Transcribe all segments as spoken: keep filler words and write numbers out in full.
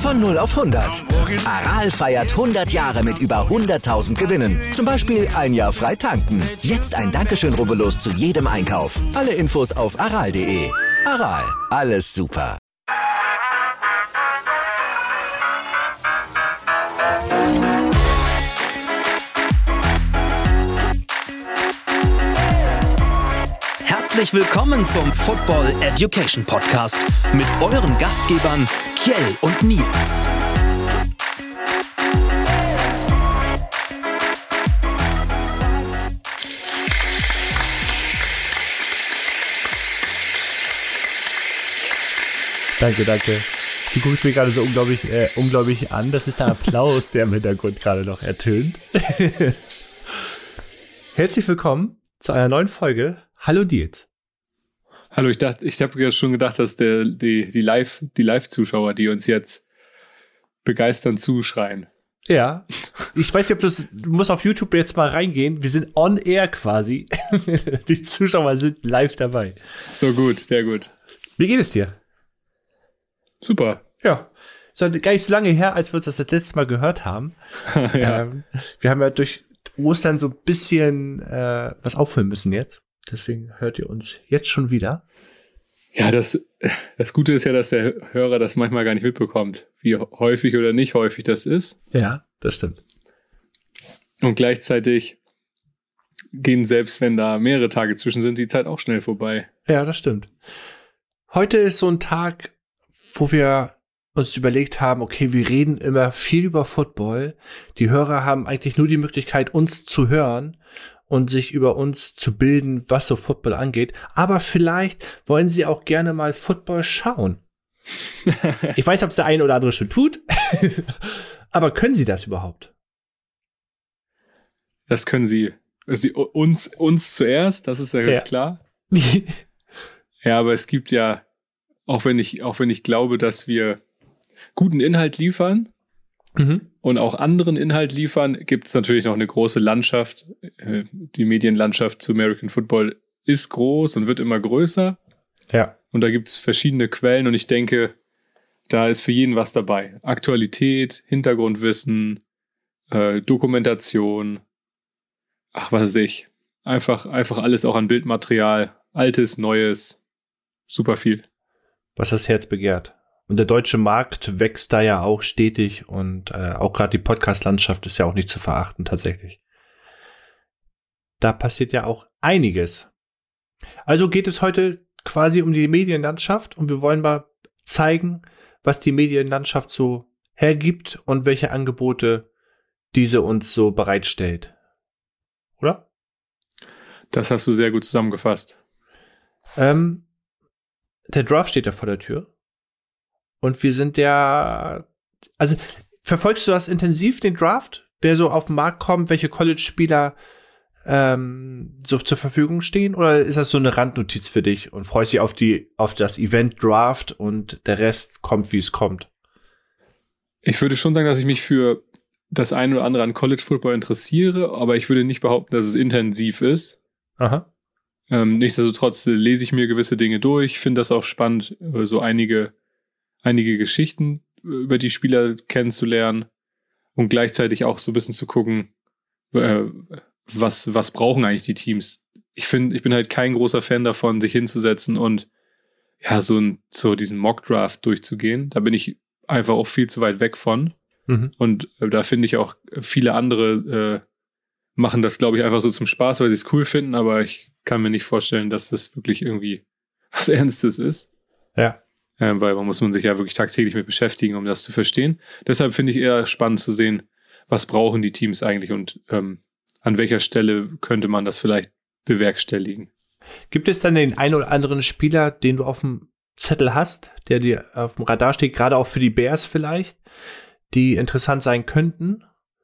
Von null auf hundert. Aral feiert hundert Jahre mit über hunderttausend Gewinnen. Zum Beispiel ein Jahr frei tanken. Jetzt ein Dankeschön, rubbellos zu jedem Einkauf. Alle Infos auf aral punkt de. Aral, alles super. Herzlich willkommen zum Football Education Podcast mit euren Gastgebern Kjell und Nils. Danke, danke. Du guckst mich gerade so unglaublich, äh, unglaublich an. Das ist der Applaus, der im Hintergrund gerade noch ertönt. Herzlich willkommen zu einer neuen Folge. Hallo Nils. Hallo, ich dachte, ich habe ja schon gedacht, dass der, die, die Live, die Live-Zuschauer, die uns jetzt begeistern zuschreien. Ja, ich weiß nicht, ob das, du musst auf YouTube jetzt mal reingehen. Wir sind on air quasi. Die Zuschauer sind live dabei. So gut, sehr gut. Wie geht es dir? Super. Ja, ist gar nicht so lange her, als wir uns das, das letzte Mal gehört haben. Ja. Ähm, wir haben ja durch Ostern so ein bisschen äh, was auffüllen müssen jetzt. Deswegen hört ihr uns jetzt schon wieder. Ja, das, das Gute ist ja, dass der Hörer das manchmal gar nicht mitbekommt, wie häufig oder nicht häufig das ist. Ja, das stimmt. Und gleichzeitig gehen, selbst wenn da mehrere Tage zwischen sind, die Zeit auch schnell vorbei. Ja, das stimmt. Heute ist so ein Tag, wo wir uns überlegt haben, okay, wir reden immer viel über Football. Die Hörer haben eigentlich nur die Möglichkeit, uns zu hören und sich über uns zu bilden, was so Football angeht. Aber vielleicht wollen sie auch gerne mal Football schauen. Ich weiß, ob es der eine oder andere schon tut. Aber können sie das überhaupt? Das können sie. sie uns, uns zuerst, das ist ja, ja. klar. Ja, aber es gibt ja, auch wenn ich, auch wenn ich glaube, dass wir guten Inhalt liefern, mhm. und auch anderen Inhalt liefern, gibt es natürlich noch eine große Landschaft. Die Medienlandschaft zu American Football ist groß und wird immer größer. Ja. Und da gibt es verschiedene Quellen und ich denke, da ist für jeden was dabei. Aktualität, Hintergrundwissen, äh, Dokumentation, ach, was weiß ich. Einfach, einfach alles auch an Bildmaterial. Altes, Neues, super viel. Was das Herz begehrt. Und der deutsche Markt wächst da ja auch stetig und äh, auch gerade die Podcast-Landschaft ist ja auch nicht zu verachten tatsächlich. Da passiert ja auch einiges. Also geht es heute quasi um die Medienlandschaft und wir wollen mal zeigen, was die Medienlandschaft so hergibt und welche Angebote diese uns so bereitstellt. Oder? Das hast du sehr gut zusammengefasst. Ähm, der Draft steht ja vor der Tür. Und wir sind ja, also verfolgst du das intensiv, den Draft? Wer so auf den Markt kommt, welche College-Spieler ähm, so zur Verfügung stehen? Oder ist das so eine Randnotiz für dich und freust dich auf die, auf das Event Draft und der Rest kommt, wie es kommt? Ich würde schon sagen, dass ich mich für das eine oder andere an College Football interessiere, aber ich würde nicht behaupten, dass es intensiv ist. Aha. Ähm, nichtsdestotrotz lese ich mir gewisse Dinge durch, finde das auch spannend, so einige einige Geschichten über die Spieler kennenzulernen und gleichzeitig auch so ein bisschen zu gucken, äh, was, was brauchen eigentlich die Teams. Ich finde, ich bin halt kein großer Fan davon, sich hinzusetzen und ja, so, ein, so diesen Mock-Draft durchzugehen. Da bin ich einfach auch viel zu weit weg von. Mhm. Und äh, da finde ich auch, viele andere äh, machen das, glaube ich, einfach so zum Spaß, weil sie es cool finden, aber ich kann mir nicht vorstellen, dass das wirklich irgendwie was Ernstes ist. Ja. Ähm, weil man muss man sich ja wirklich tagtäglich mit beschäftigen, um das zu verstehen. Deshalb finde ich eher spannend zu sehen, was brauchen die Teams eigentlich und ähm, an welcher Stelle könnte man das vielleicht bewerkstelligen. Gibt es dann den einen oder anderen Spieler, den du auf dem Zettel hast, der dir auf dem Radar steht, gerade auch für die Bears vielleicht, die interessant sein könnten?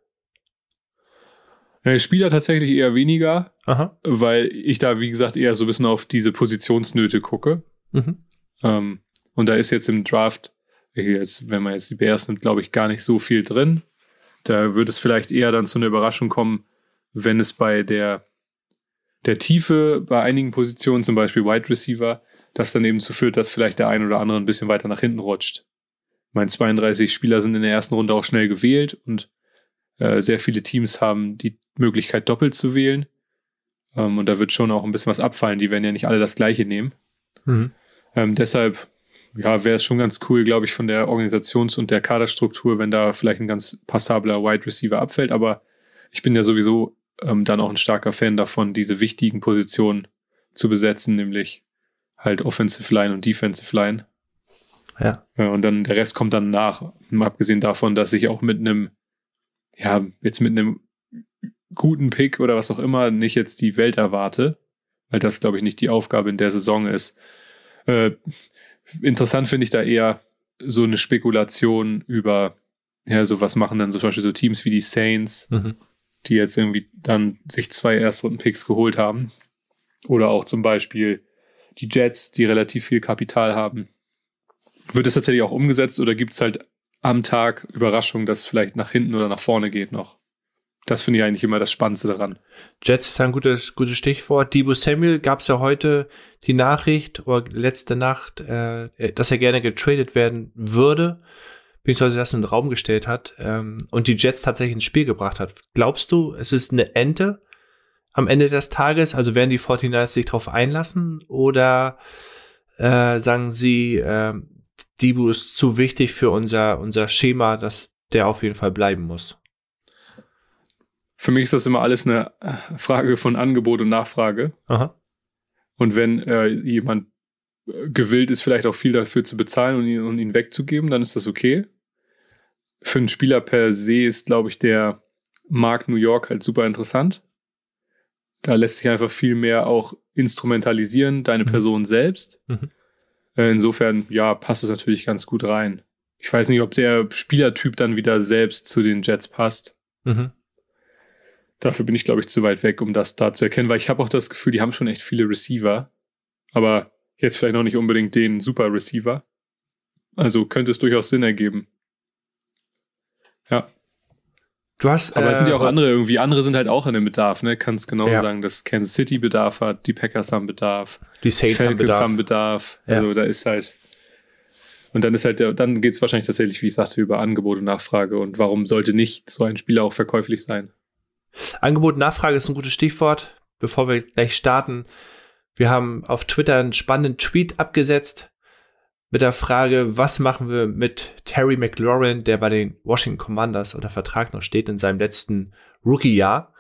Ja, Spieler tatsächlich eher weniger, Aha. weil ich da, wie gesagt, eher so ein bisschen auf diese Positionsnöte gucke. Mhm. Ähm, Und da ist jetzt im Draft, jetzt, wenn man jetzt die Bears nimmt, glaube ich, gar nicht so viel drin. Da wird es vielleicht eher dann zu einer Überraschung kommen, wenn es bei der, der Tiefe bei einigen Positionen, zum Beispiel Wide Receiver, das dann eben zu führt, dass vielleicht der ein oder andere ein bisschen weiter nach hinten rutscht. meine, zweiunddreißig Spieler sind in der ersten Runde auch schnell gewählt und äh, sehr viele Teams haben die Möglichkeit, doppelt zu wählen. Ähm, und da wird schon auch ein bisschen was abfallen. Die werden ja nicht alle das Gleiche nehmen. Mhm. Ähm, deshalb ja, wäre es schon ganz cool, glaube ich, von der Organisations- und der Kaderstruktur, wenn da vielleicht ein ganz passabler Wide Receiver abfällt. Aber ich bin ja sowieso ähm, dann auch ein starker Fan davon, diese wichtigen Positionen zu besetzen, nämlich halt Offensive Line und Defensive Line. Ja. ja. Und dann der Rest kommt dann nach. Mal abgesehen davon, dass ich auch mit einem, ja, jetzt mit einem guten Pick oder was auch immer nicht jetzt die Welt erwarte, weil das, glaube ich, nicht die Aufgabe in der Saison ist. Äh, interessant finde ich da eher so eine Spekulation über, ja, so was machen dann zum Beispiel so Teams wie die Saints, mhm. die jetzt irgendwie dann sich zwei Erstrunden-Picks geholt haben. Oder auch zum Beispiel die Jets, die relativ viel Kapital haben. Wird es tatsächlich auch umgesetzt oder gibt es halt am Tag Überraschungen, dass es vielleicht nach hinten oder nach vorne geht noch? Das finde ich eigentlich immer das Spannendste daran. Jets ist ein gutes, gutes Stichwort. Deebo Samuel gab es ja heute die Nachricht, oder letzte Nacht, äh, dass er gerne getradet werden würde, beziehungsweise das in den Raum gestellt hat ähm, und die Jets tatsächlich ins Spiel gebracht hat. Glaubst du, es ist eine Ente am Ende des Tages? Also werden die forty-niners sich darauf einlassen oder äh, sagen sie, äh, Deebo ist zu wichtig für unser, unser Schema, dass der auf jeden Fall bleiben muss? Für mich ist das immer alles eine Frage von Angebot und Nachfrage. Aha. Und wenn äh, jemand gewillt ist, vielleicht auch viel dafür zu bezahlen und ihn, und ihn wegzugeben, dann ist das okay. Für einen Spieler per se ist, glaube ich, der Markt New York halt super interessant. Da lässt sich einfach viel mehr auch instrumentalisieren, deine mhm. Person selbst. Mhm. Äh, insofern, ja, passt es natürlich ganz gut rein. Ich weiß nicht, ob der Spielertyp dann wieder selbst zu den Jets passt. Mhm. Dafür bin ich, glaube ich, zu weit weg, um das da zu erkennen, weil ich habe auch das Gefühl, die haben schon echt viele Receiver, aber jetzt vielleicht noch nicht unbedingt den Super Receiver. Also könnte es durchaus Sinn ergeben. Ja. Du hast, aber äh, es sind ja auch andere irgendwie, andere sind halt auch an dem Bedarf, ne? Kannst genau ja. sagen, dass Kansas City Bedarf hat, die Packers haben Bedarf, die Saints die haben Bedarf. haben Bedarf. Ja. Also da ist halt, und dann ist halt, der, dann geht es wahrscheinlich tatsächlich, wie ich sagte, über Angebot und Nachfrage und warum sollte nicht so ein Spieler auch verkäuflich sein? Angebot und Nachfrage ist ein gutes Stichwort. Bevor wir gleich starten, wir haben auf Twitter einen spannenden Tweet abgesetzt mit der Frage, was machen wir mit Terry McLaurin, der bei den Washington Commanders unter Vertrag noch steht, in seinem letzten Rookie-Jahr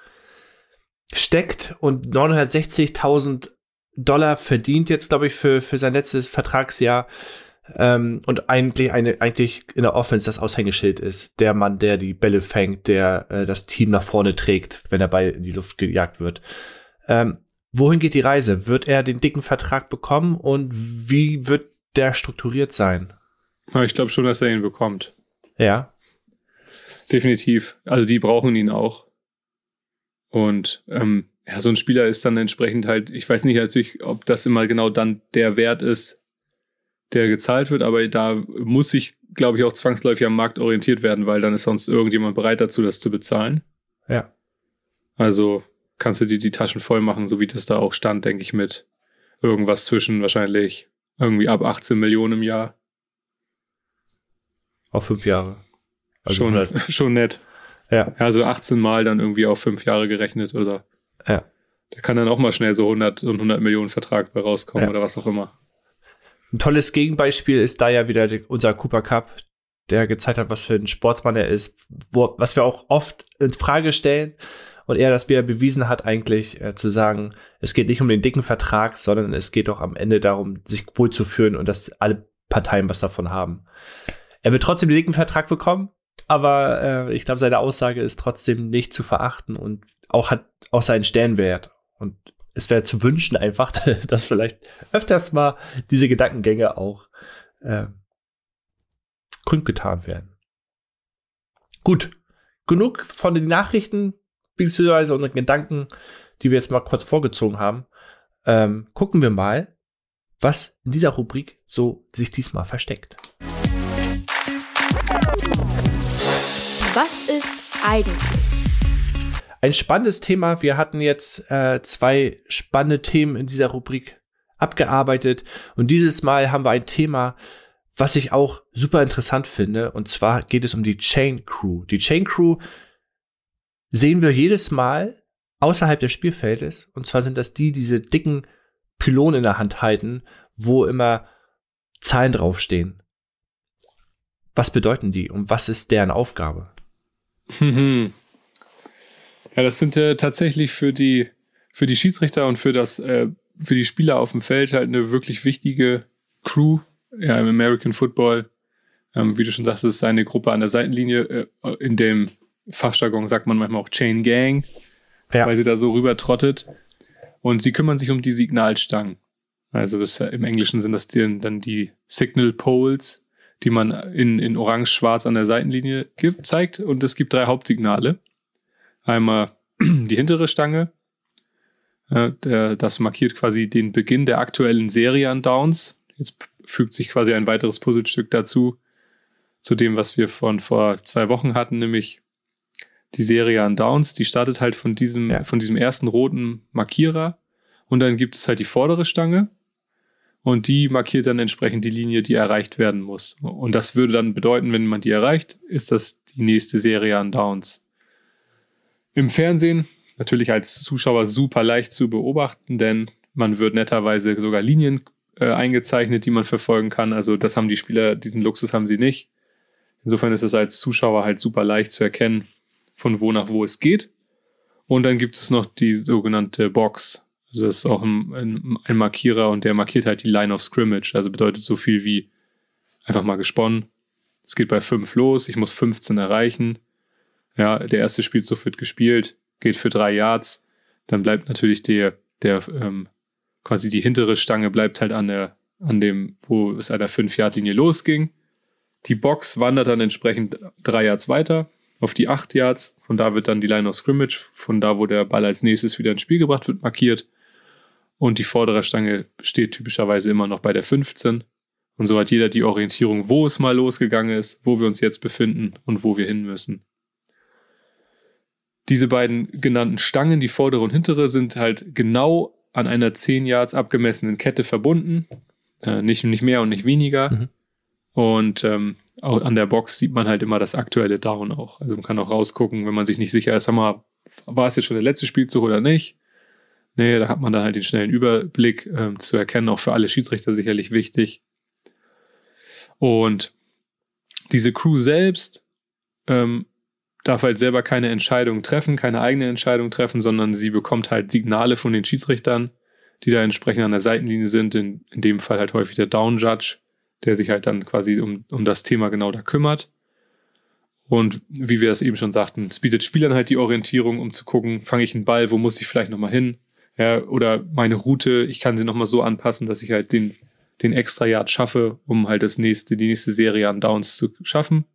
steckt und neunhundertsechzigtausend Dollar verdient jetzt, glaube ich, für, für sein letztes Vertragsjahr. Ähm, und eigentlich eine eigentlich in der Offense das Aushängeschild ist. Der Mann, der die Bälle fängt, der äh, das Team nach vorne trägt, wenn der Ball in die Luft gejagt wird. Ähm, wohin geht die Reise? Wird er den dicken Vertrag bekommen und wie wird der strukturiert sein? Ja, ich glaube schon, dass er ihn bekommt. Ja. Definitiv. Also die brauchen ihn auch. Und ähm, ja, so ein Spieler ist dann entsprechend halt, ich weiß nicht natürlich, ob das immer genau dann der Wert ist, der gezahlt wird, aber da muss sich, glaube ich, auch zwangsläufig am Markt orientiert werden, weil dann ist sonst irgendjemand bereit dazu, das zu bezahlen. Ja. Also kannst du dir die Taschen voll machen, so wie das da auch stand, denke ich, mit irgendwas zwischen wahrscheinlich irgendwie ab achtzehn Millionen im Jahr. Auf fünf Jahre. Also schon, schon nett. Ja. Also achtzehn Mal dann irgendwie auf fünf Jahre gerechnet, oder? Ja. Da kann dann auch mal schnell so hundert und hundert Millionen Vertrag bei rauskommen, ja. Oder was auch immer. Ein tolles Gegenbeispiel ist da ja wieder unser Cooper Kupp, der gezeigt hat, was für ein Sportsmann er ist, wo, was wir auch oft in Frage stellen und er das wieder bewiesen hat eigentlich, äh, zu sagen, es geht nicht um den dicken Vertrag, sondern es geht doch am Ende darum, sich wohlzufühlen und dass alle Parteien was davon haben. Er wird trotzdem den dicken Vertrag bekommen, aber äh, ich glaube, seine Aussage ist trotzdem nicht zu verachten und auch hat auch seinen Stellenwert. Und es wäre zu wünschen einfach, dass vielleicht öfters mal diese Gedankengänge auch äh, kundgetan werden. Gut, genug von den Nachrichten beziehungsweise unseren Gedanken, die wir jetzt mal kurz vorgezogen haben. Ähm, gucken wir mal, was in dieser Rubrik so sich diesmal versteckt. Was ist eigentlich? Ein spannendes Thema. Wir hatten jetzt äh, zwei spannende Themen in dieser Rubrik abgearbeitet. Und dieses Mal haben wir ein Thema, was ich auch super interessant finde, und zwar geht es um die Chain Crew. Die Chain Crew sehen wir jedes Mal außerhalb des Spielfeldes, und zwar sind das die, die diese dicken Pylonen in der Hand halten, wo immer Zahlen draufstehen. Was bedeuten die und was ist deren Aufgabe? Ja, das sind äh, tatsächlich für die, für die Schiedsrichter und für, das, äh, für die Spieler auf dem Feld halt eine wirklich wichtige Crew. Ja, im American Football, ähm, wie du schon sagst, es ist eine Gruppe an der Seitenlinie. Äh, in dem Fachjargon sagt man manchmal auch Chain Gang, ja, weil sie da so rüber trottet. Und sie kümmern sich um die Signalstangen. Also das, im Englischen sind das die, dann die Signal Poles, die man in, in orange-schwarz an der Seitenlinie gibt, zeigt. Und es gibt drei Hauptsignale. Einmal die hintere Stange. Äh, der, das markiert quasi den Beginn der aktuellen Serie an Downs. Jetzt fügt sich quasi ein weiteres Puzzlestück dazu, zu dem, was wir von vor zwei Wochen hatten, nämlich die Serie an Downs. Die startet halt von diesem, ja. von diesem ersten roten Markierer. Und dann gibt es halt die vordere Stange. Und die markiert dann entsprechend die Linie, die erreicht werden muss. Und das würde dann bedeuten, wenn man die erreicht, ist das die nächste Serie an Downs. Im Fernsehen natürlich als Zuschauer super leicht zu beobachten, denn man wird netterweise sogar Linien äh, eingezeichnet, die man verfolgen kann. Also das haben die Spieler, diesen Luxus haben sie nicht. Insofern ist es als Zuschauer halt super leicht zu erkennen, von wo nach wo es geht. Und dann gibt es noch die sogenannte Box. Also das ist auch ein, ein, ein Markierer und der markiert halt die Line of Scrimmage. Also bedeutet so viel wie einfach mal gesponnen. Es geht bei fünf los, ich muss fünfzehn erreichen. Ja, der erste Spielzug wird gespielt, geht für drei Yards. Dann bleibt natürlich der, der ähm, quasi die hintere Stange bleibt halt an der, an dem, wo es an der fünf-Yard-Linie losging. Die Box wandert dann entsprechend drei Yards weiter auf die acht Yards. Von da wird dann die Line of Scrimmage, von da, wo der Ball als nächstes wieder ins Spiel gebracht wird, markiert. Und die vordere Stange steht typischerweise immer noch bei der fünfzehn. Und so hat jeder die Orientierung, wo es mal losgegangen ist, wo wir uns jetzt befinden und wo wir hin müssen. Diese beiden genannten Stangen, die vordere und hintere, sind halt genau an einer zehn Yards abgemessenen Kette verbunden. Äh, nicht, nicht mehr und nicht weniger. Mhm. Und ähm, auch an der Box sieht man halt immer das aktuelle Down auch. Also man kann auch rausgucken, wenn man sich nicht sicher ist, sag mal, war es jetzt schon der letzte Spielzug oder nicht? Nee, da hat man dann halt den schnellen Überblick ähm, zu erkennen, auch für alle Schiedsrichter sicherlich wichtig. Und diese Crew selbst ähm, darf halt selber keine Entscheidung treffen, keine eigene Entscheidung treffen, sondern sie bekommt halt Signale von den Schiedsrichtern, die da entsprechend an der Seitenlinie sind, in, in dem Fall halt häufig der Down Judge, der sich halt dann quasi um, um das Thema genau da kümmert. Und wie wir das eben schon sagten, es bietet Spielern halt die Orientierung, um zu gucken, fange ich einen Ball, wo muss ich vielleicht nochmal hin? Ja, oder meine Route, ich kann sie nochmal so anpassen, dass ich halt den, den extra Yard schaffe, um halt das nächste, die nächste Serie an Downs zu schaffen.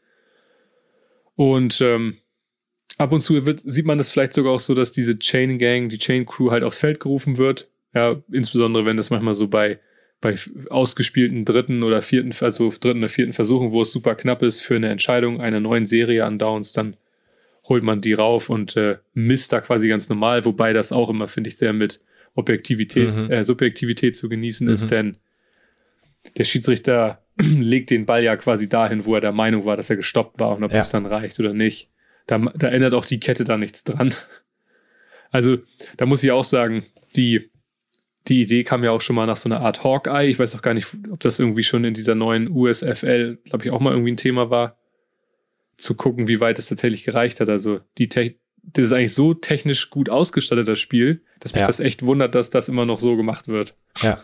Und ähm, ab und zu wird, sieht man das vielleicht sogar auch so, dass diese Chain Gang, die Chain Crew halt aufs Feld gerufen wird. Ja, insbesondere wenn das manchmal so bei, bei ausgespielten dritten oder vierten, also dritten oder vierten Versuchen, wo es super knapp ist für eine Entscheidung einer neuen Serie an Downs, dann holt man die rauf und äh, misst da quasi ganz normal, wobei das auch immer, finde ich, sehr mit Objektivität, mhm. äh, Subjektivität zu genießen mhm. ist, denn der Schiedsrichter legt den Ball ja quasi dahin, wo er der Meinung war, dass er gestoppt war und ob ja. das dann reicht oder nicht. Da, da ändert auch die Kette da nichts dran. Also da muss ich auch sagen, die, die Idee kam ja auch schon mal nach so einer Art Hawkeye. Ich weiß auch gar nicht, ob das irgendwie schon in dieser neuen U S F L, glaube ich, auch mal irgendwie ein Thema war, zu gucken, wie weit es tatsächlich gereicht hat. Also die Te- das ist eigentlich so technisch gut ausgestattet, das Spiel, dass mich ja. das echt wundert, dass das immer noch so gemacht wird. Ja.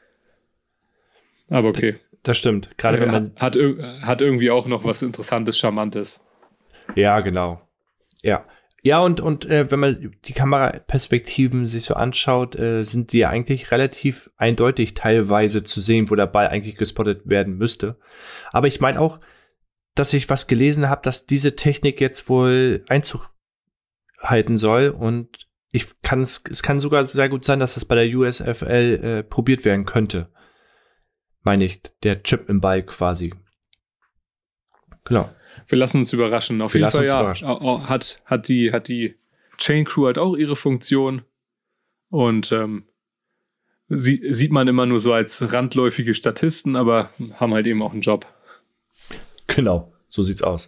Aber okay. Das stimmt. Gerade wenn man hat, hat, hat irgendwie auch noch was Interessantes, Charmantes. Ja, genau. Ja. Ja, und, und äh, wenn man die Kameraperspektiven sich so anschaut, äh, sind die eigentlich relativ eindeutig teilweise zu sehen, wo der Ball eigentlich gespottet werden müsste. Aber ich meine auch, dass ich was gelesen habe, dass diese Technik jetzt wohl Einzug halten soll und ich kann es, es kann sogar sehr gut sein, dass das bei der U S F L äh, probiert werden könnte. Meine ich, der Chip im Ball quasi. Genau. Wir lassen uns überraschen. Auf Wir jeden Fall, ja, überraschen. hat, hat die, hat die Chain Crew halt auch ihre Funktion und ähm, sie, sieht man immer nur so als randläufige Statisten, aber haben halt eben auch einen Job. Genau, so sieht's aus.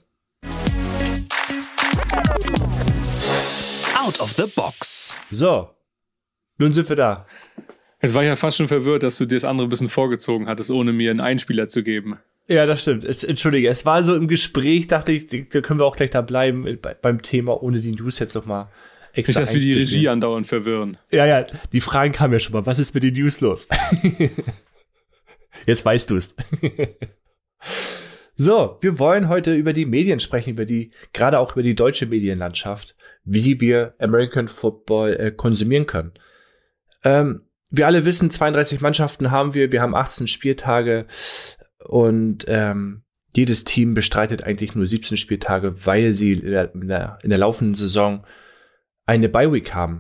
Out of the box. So, nun sind wir da. Es war ja fast schon verwirrt, dass du dir das andere ein bisschen vorgezogen hattest, ohne mir einen Einspieler zu geben. Ja, das stimmt. Es, Entschuldige, es war so im Gespräch, dachte ich, da können wir auch gleich da bleiben bei, beim Thema, ohne die News jetzt nochmal extra. Nicht, dass wir die Regie andauernd verwirren. Ja, ja, die Fragen kamen ja schon mal. Was ist mit den News los? Jetzt weißt du es. So, wir wollen heute über die Medien sprechen, über die, gerade auch über die deutsche Medienlandschaft, wie wir American Football äh, konsumieren können. Ähm, wir alle wissen, zweiunddreißig Mannschaften haben wir, wir haben achtzehn Spieltage und ähm, jedes Team bestreitet eigentlich nur siebzehn Spieltage, weil sie in der, in der, in der laufenden Saison eine Bye-Week haben.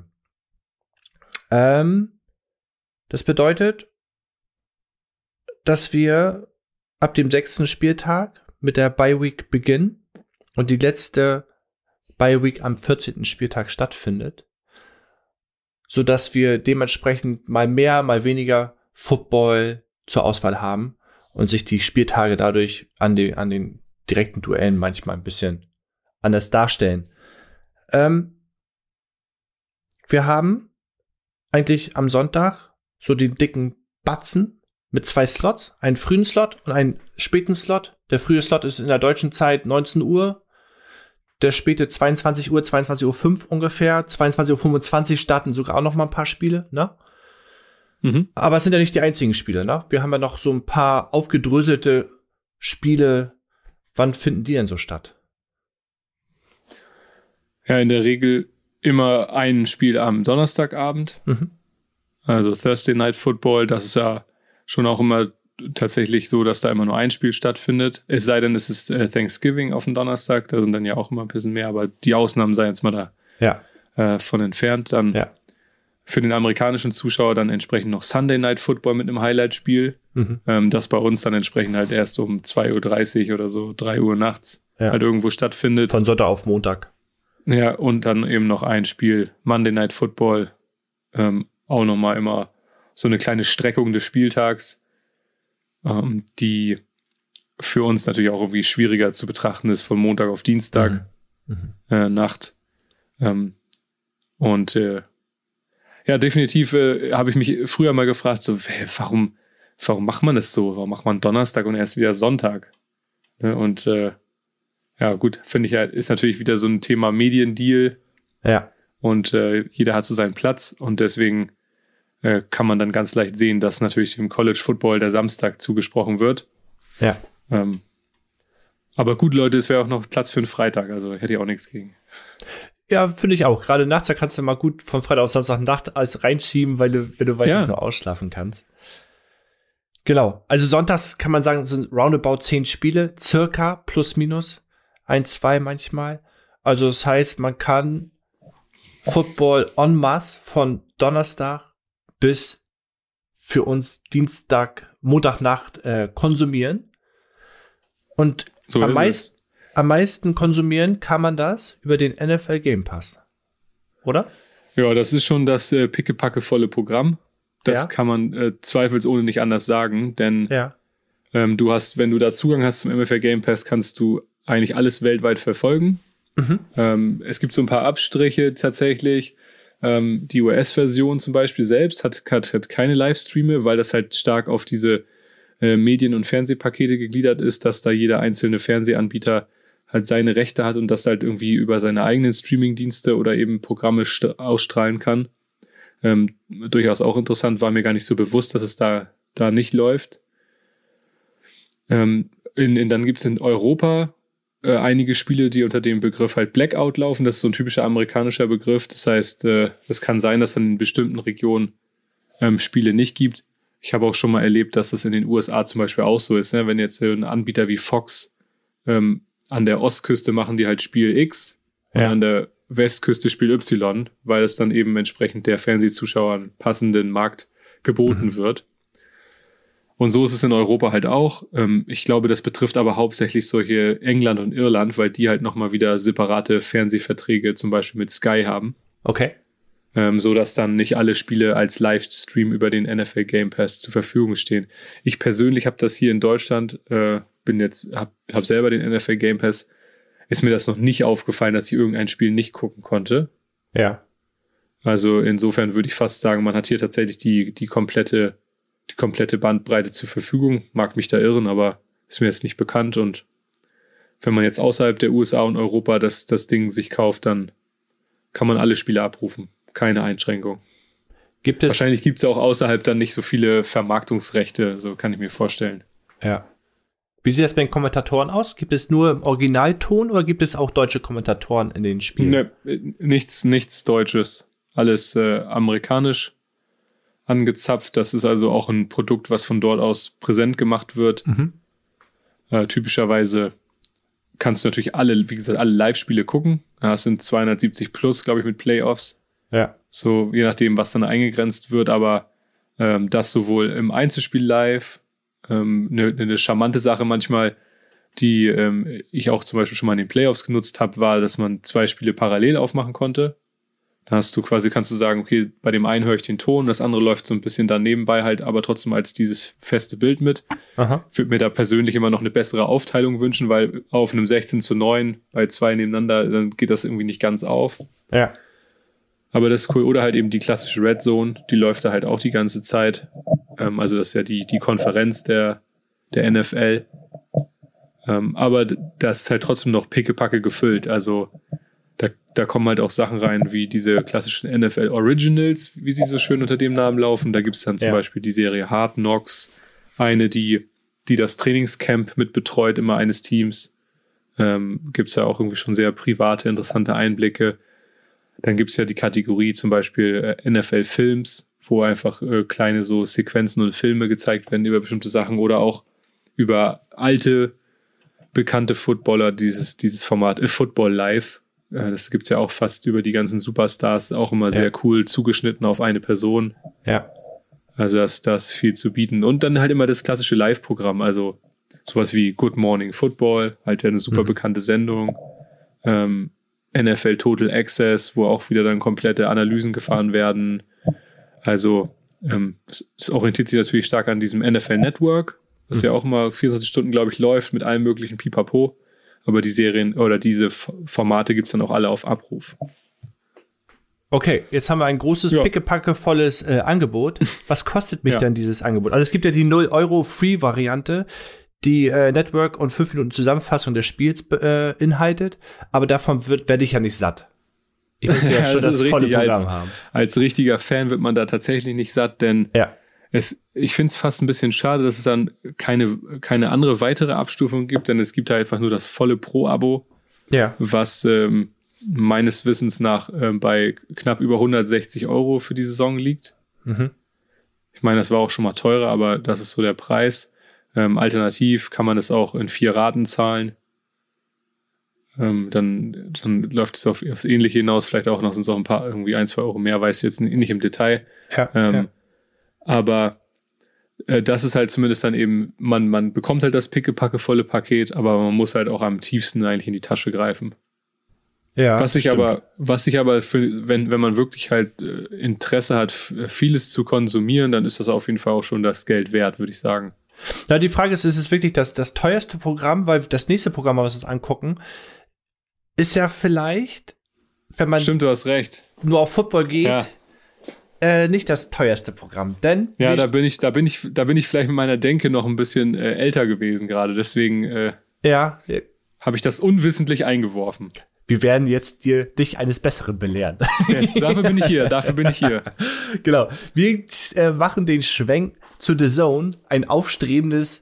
Ähm, das bedeutet, dass wir ab dem sechsten Spieltag mit der Bye-Week beginnen und die letzte Bye-Week am vierzehnten Spieltag stattfindet, sodass wir dementsprechend mal mehr, mal weniger Football zur Auswahl haben und sich die Spieltage dadurch an, die, an den direkten Duellen manchmal ein bisschen anders darstellen. Ähm, wir haben eigentlich am Sonntag so den dicken Batzen mit zwei Slots, einen frühen Slot und einen späten Slot. Der frühe Slot ist in der deutschen Zeit neunzehn Uhr. Der späte zweiundzwanzig Uhr, zweiundzwanzig Uhr fünf ungefähr. zweiundzwanzig Uhr fünfundzwanzig starten sogar auch noch mal ein paar Spiele, ne? Mhm. Aber es sind ja nicht die einzigen Spiele, ne? Wir haben ja noch so ein paar aufgedröselte Spiele. Wann finden die denn so statt? Ja, in der Regel immer ein Spiel am Donnerstagabend. Mhm. Also Thursday Night Football, das ist ja schon auch immer tatsächlich so, dass da immer nur ein Spiel stattfindet. Es sei denn, es ist äh, Thanksgiving auf dem Donnerstag, da sind dann ja auch immer ein bisschen mehr, aber die Ausnahmen seien jetzt mal da ja. äh, von entfernt. Dann ja. Für den amerikanischen Zuschauer dann entsprechend noch Sunday Night Football mit einem Highlight-Spiel. Mhm. Ähm, das bei uns dann entsprechend halt erst um zwei Uhr dreißig oder so, drei Uhr nachts ja. halt irgendwo stattfindet. Von Sonntag auf Montag. Ja, und dann eben noch ein Spiel Monday Night Football, ähm, auch nochmal immer so eine kleine Streckung des Spieltags, ähm, die für uns natürlich auch irgendwie schwieriger zu betrachten ist, von Montag auf Dienstag mhm. äh, Nacht. Ähm, und äh, ja, definitiv äh, habe ich mich früher mal gefragt, so, warum, warum macht man das so? Warum macht man Donnerstag und erst wieder Sonntag? Ne? Und äh, ja, gut, finde ich ja, ist natürlich wieder so ein Thema Mediendeal. Ja. Und äh, jeder hat so seinen Platz und deswegen äh, kann man dann ganz leicht sehen, dass natürlich dem College Football der Samstag zugesprochen wird. Ja. Ähm, aber gut, Leute, es wäre auch noch Platz für einen Freitag, also hätte ich auch nichts gegen. Ja, finde ich auch. Gerade nachts, da kannst du mal gut von Freitag auf Samstag Nacht alles reinschieben, weil du, wenn du weißt, ja. dass du noch ausschlafen kannst. Genau. Also sonntags kann man sagen, sind roundabout zehn Spiele, circa, plus minus, ein, zwei manchmal. Also das heißt, man kann Football en masse von Donnerstag bis für uns Dienstag, Montagnacht äh, konsumieren. Und so am, meist, am meisten konsumieren kann man das über den N F L Game Pass. Oder? Ja, das ist schon das äh, pickepackevolle Programm. Das ja. kann man äh, zweifelsohne nicht anders sagen, denn ja. ähm, du hast, wenn du da Zugang hast zum N F L Game Pass, kannst du eigentlich alles weltweit verfolgen. Mhm. Ähm, es gibt so ein paar Abstriche tatsächlich. Ähm, die U S-Version zum Beispiel selbst hat, hat, hat keine Livestreame, weil das halt stark auf diese äh, Medien- und Fernsehpakete gegliedert ist, dass da jeder einzelne Fernsehanbieter halt seine Rechte hat und das halt irgendwie über seine eigenen Streamingdienste oder eben Programme st- ausstrahlen kann. Ähm, durchaus auch interessant, war mir gar nicht so bewusst, dass es da, da nicht läuft. Ähm, in, in, dann gibt es in Europa äh, einige Spiele, die unter dem Begriff halt Blackout laufen. Das ist so ein typischer amerikanischer Begriff. Das heißt, äh, es kann sein, dass es in bestimmten Regionen ähm, Spiele nicht gibt. Ich habe auch schon mal erlebt, dass das in den U S A zum Beispiel auch so ist. Ne? Wenn jetzt äh, ein Anbieter wie Fox ähm, an der Ostküste machen die halt Spiel X und ja. an der Westküste Spiel Y, weil es dann eben entsprechend der Fernsehzuschauer einen passenden Markt geboten mhm. wird. Und so ist es in Europa halt auch. Ähm, ich glaube, das betrifft aber hauptsächlich solche England und Irland, weil die halt nochmal wieder separate Fernsehverträge zum Beispiel mit Sky haben. Okay. ähm, so dass dann nicht alle Spiele als Livestream über den N F L Game Pass zur Verfügung stehen. Ich persönlich habe das hier in Deutschland, äh, bin jetzt, habe hab selber den N F L Game Pass, ist mir das noch nicht aufgefallen, dass ich irgendein Spiel nicht gucken konnte. Ja. Also insofern würde ich fast sagen, man hat hier tatsächlich die, die komplette, die komplette Bandbreite zur Verfügung. Mag mich da irren, aber ist mir jetzt nicht bekannt. Und wenn man jetzt außerhalb der U S A und Europa das, das Ding sich kauft, dann kann man alle Spiele abrufen. Keine Einschränkung. Gibt es Wahrscheinlich gibt es auch außerhalb dann nicht so viele Vermarktungsrechte, so kann ich mir vorstellen. Ja. Wie sieht das bei den Kommentatoren aus? Gibt es nur Originalton oder gibt es auch deutsche Kommentatoren in den Spielen? Ne, nichts, nichts Deutsches. Alles äh, amerikanisch angezapft. Das ist also auch ein Produkt, was von dort aus präsent gemacht wird. Mhm. Äh, typischerweise kannst du natürlich alle, wie gesagt, alle Live-Spiele gucken. Das sind zweihundertsiebzig plus, glaube ich, mit Playoffs. Ja. So, je nachdem, was dann eingegrenzt wird, aber ähm, das sowohl im Einzelspiel live, ähm, eine, eine charmante Sache manchmal, die ähm, ich auch zum Beispiel schon mal in den Playoffs genutzt habe, war, dass man zwei Spiele parallel aufmachen konnte. Da hast du quasi, kannst du sagen, okay, bei dem einen höre ich den Ton, das andere läuft so ein bisschen dann nebenbei halt, aber trotzdem als dieses feste Bild mit. Aha. Ich würde mir da persönlich immer noch eine bessere Aufteilung wünschen, weil auf einem sechzehn zu neun bei zwei nebeneinander, dann geht das irgendwie nicht ganz auf. Ja. Aber das ist cool. Oder halt eben die klassische Red Zone, die läuft da halt auch die ganze Zeit. Ähm, also das ist ja die, die Konferenz der, der N F L. Ähm, aber das ist halt trotzdem noch pickepacke gefüllt. Also da, da kommen halt auch Sachen rein, wie diese klassischen N F L Originals, wie sie so schön unter dem Namen laufen. Da gibt es dann zum ja. Beispiel die Serie Hard Knocks, eine, die, die das Trainingscamp mit betreut, immer eines Teams. Ähm, gibt es ja auch irgendwie schon sehr private, interessante Einblicke. Dann gibt es ja die Kategorie zum Beispiel äh, N F L Films, wo einfach äh, kleine so Sequenzen und Filme gezeigt werden über bestimmte Sachen oder auch über alte, bekannte Footballer, dieses, dieses Format äh, Football Live. Äh, das gibt es ja auch fast über die ganzen Superstars, auch immer ja. sehr cool zugeschnitten auf eine Person. Ja. Also das, das viel zu bieten. Und dann halt immer das klassische Live-Programm, also sowas wie Good Morning Football, halt ja eine super mhm. bekannte Sendung. Ähm, N F L Total Access, wo auch wieder dann komplette Analysen gefahren werden. Also ähm, es, es orientiert sich natürlich stark an diesem N F L Network, was mhm. ja auch immer vierundzwanzig Stunden, glaube ich, läuft mit allem möglichen Pipapo. Aber die Serien oder diese F- Formate gibt es dann auch alle auf Abruf. Okay, jetzt haben wir ein großes, ja. pickepackevolles äh, Angebot. Was kostet mich ja. denn dieses Angebot? Also es gibt ja die null Euro Free-Variante, die äh, Network und fünf Minuten Zusammenfassung des Spiels beinhaltet, äh, aber davon wird, werde ich ja nicht satt. Ich will ja, ja schon das, das volle Programm als, haben. Als richtiger Fan wird man da tatsächlich nicht satt, denn ja. es, ich finde es fast ein bisschen schade, dass es dann keine, keine andere weitere Abstufung gibt, denn es gibt halt einfach nur das volle Pro-Abo, ja. was ähm, meines Wissens nach ähm, bei knapp über hundertsechzig Euro für die Saison liegt. Mhm. Ich meine, das war auch schon mal teurer, aber das ist so der Preis. Ähm, alternativ kann man es auch in vier Raten zahlen. Ähm, dann, dann läuft es auf, aufs Ähnliche hinaus. Vielleicht auch noch sind es auch ein paar, irgendwie ein, zwei Euro mehr, weiß ich jetzt nicht im Detail. Ja, ähm, ja. Aber äh, das ist halt zumindest dann eben, man, man bekommt halt das pickepackevolle Paket, aber man muss halt auch am tiefsten eigentlich in die Tasche greifen. Ja, was sich stimmt. aber, was sich aber für, wenn, wenn man wirklich halt äh, Interesse hat, vieles zu konsumieren, dann ist das auf jeden Fall auch schon das Geld wert, würde ich sagen. Na, die Frage ist, ist es wirklich das, das teuerste Programm? Weil das nächste Programm, was wir uns angucken, ist ja vielleicht, wenn man Stimmt, du hast recht. nur auf Football geht, ja. äh, nicht das teuerste Programm. Denn ja, da bin ich, da bin ich, da bin ich vielleicht mit meiner Denke noch ein bisschen äh, älter gewesen gerade. Deswegen äh, ja, habe ich das unwissentlich eingeworfen. Wir werden jetzt dir dich eines Besseren belehren. Yes, dafür bin ich hier, dafür bin ich hier. Genau. Wir äh, machen den Schwenk zu The Zone, ein aufstrebendes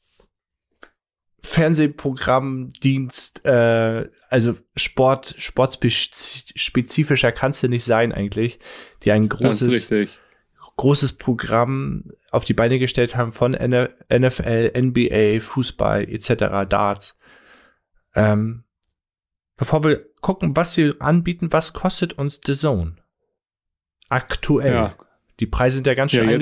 Fernsehprogrammdienst, äh, also Sport, sportspezifischer kannst du nicht sein eigentlich, die ein großes, großes Programm auf die Beine gestellt haben von N F L, N B A, Fußball et cetera, Darts. Ähm, bevor wir gucken, was sie anbieten, was kostet uns The Zone? Aktuell. Ja. Die Preise sind ja ganz schön ja,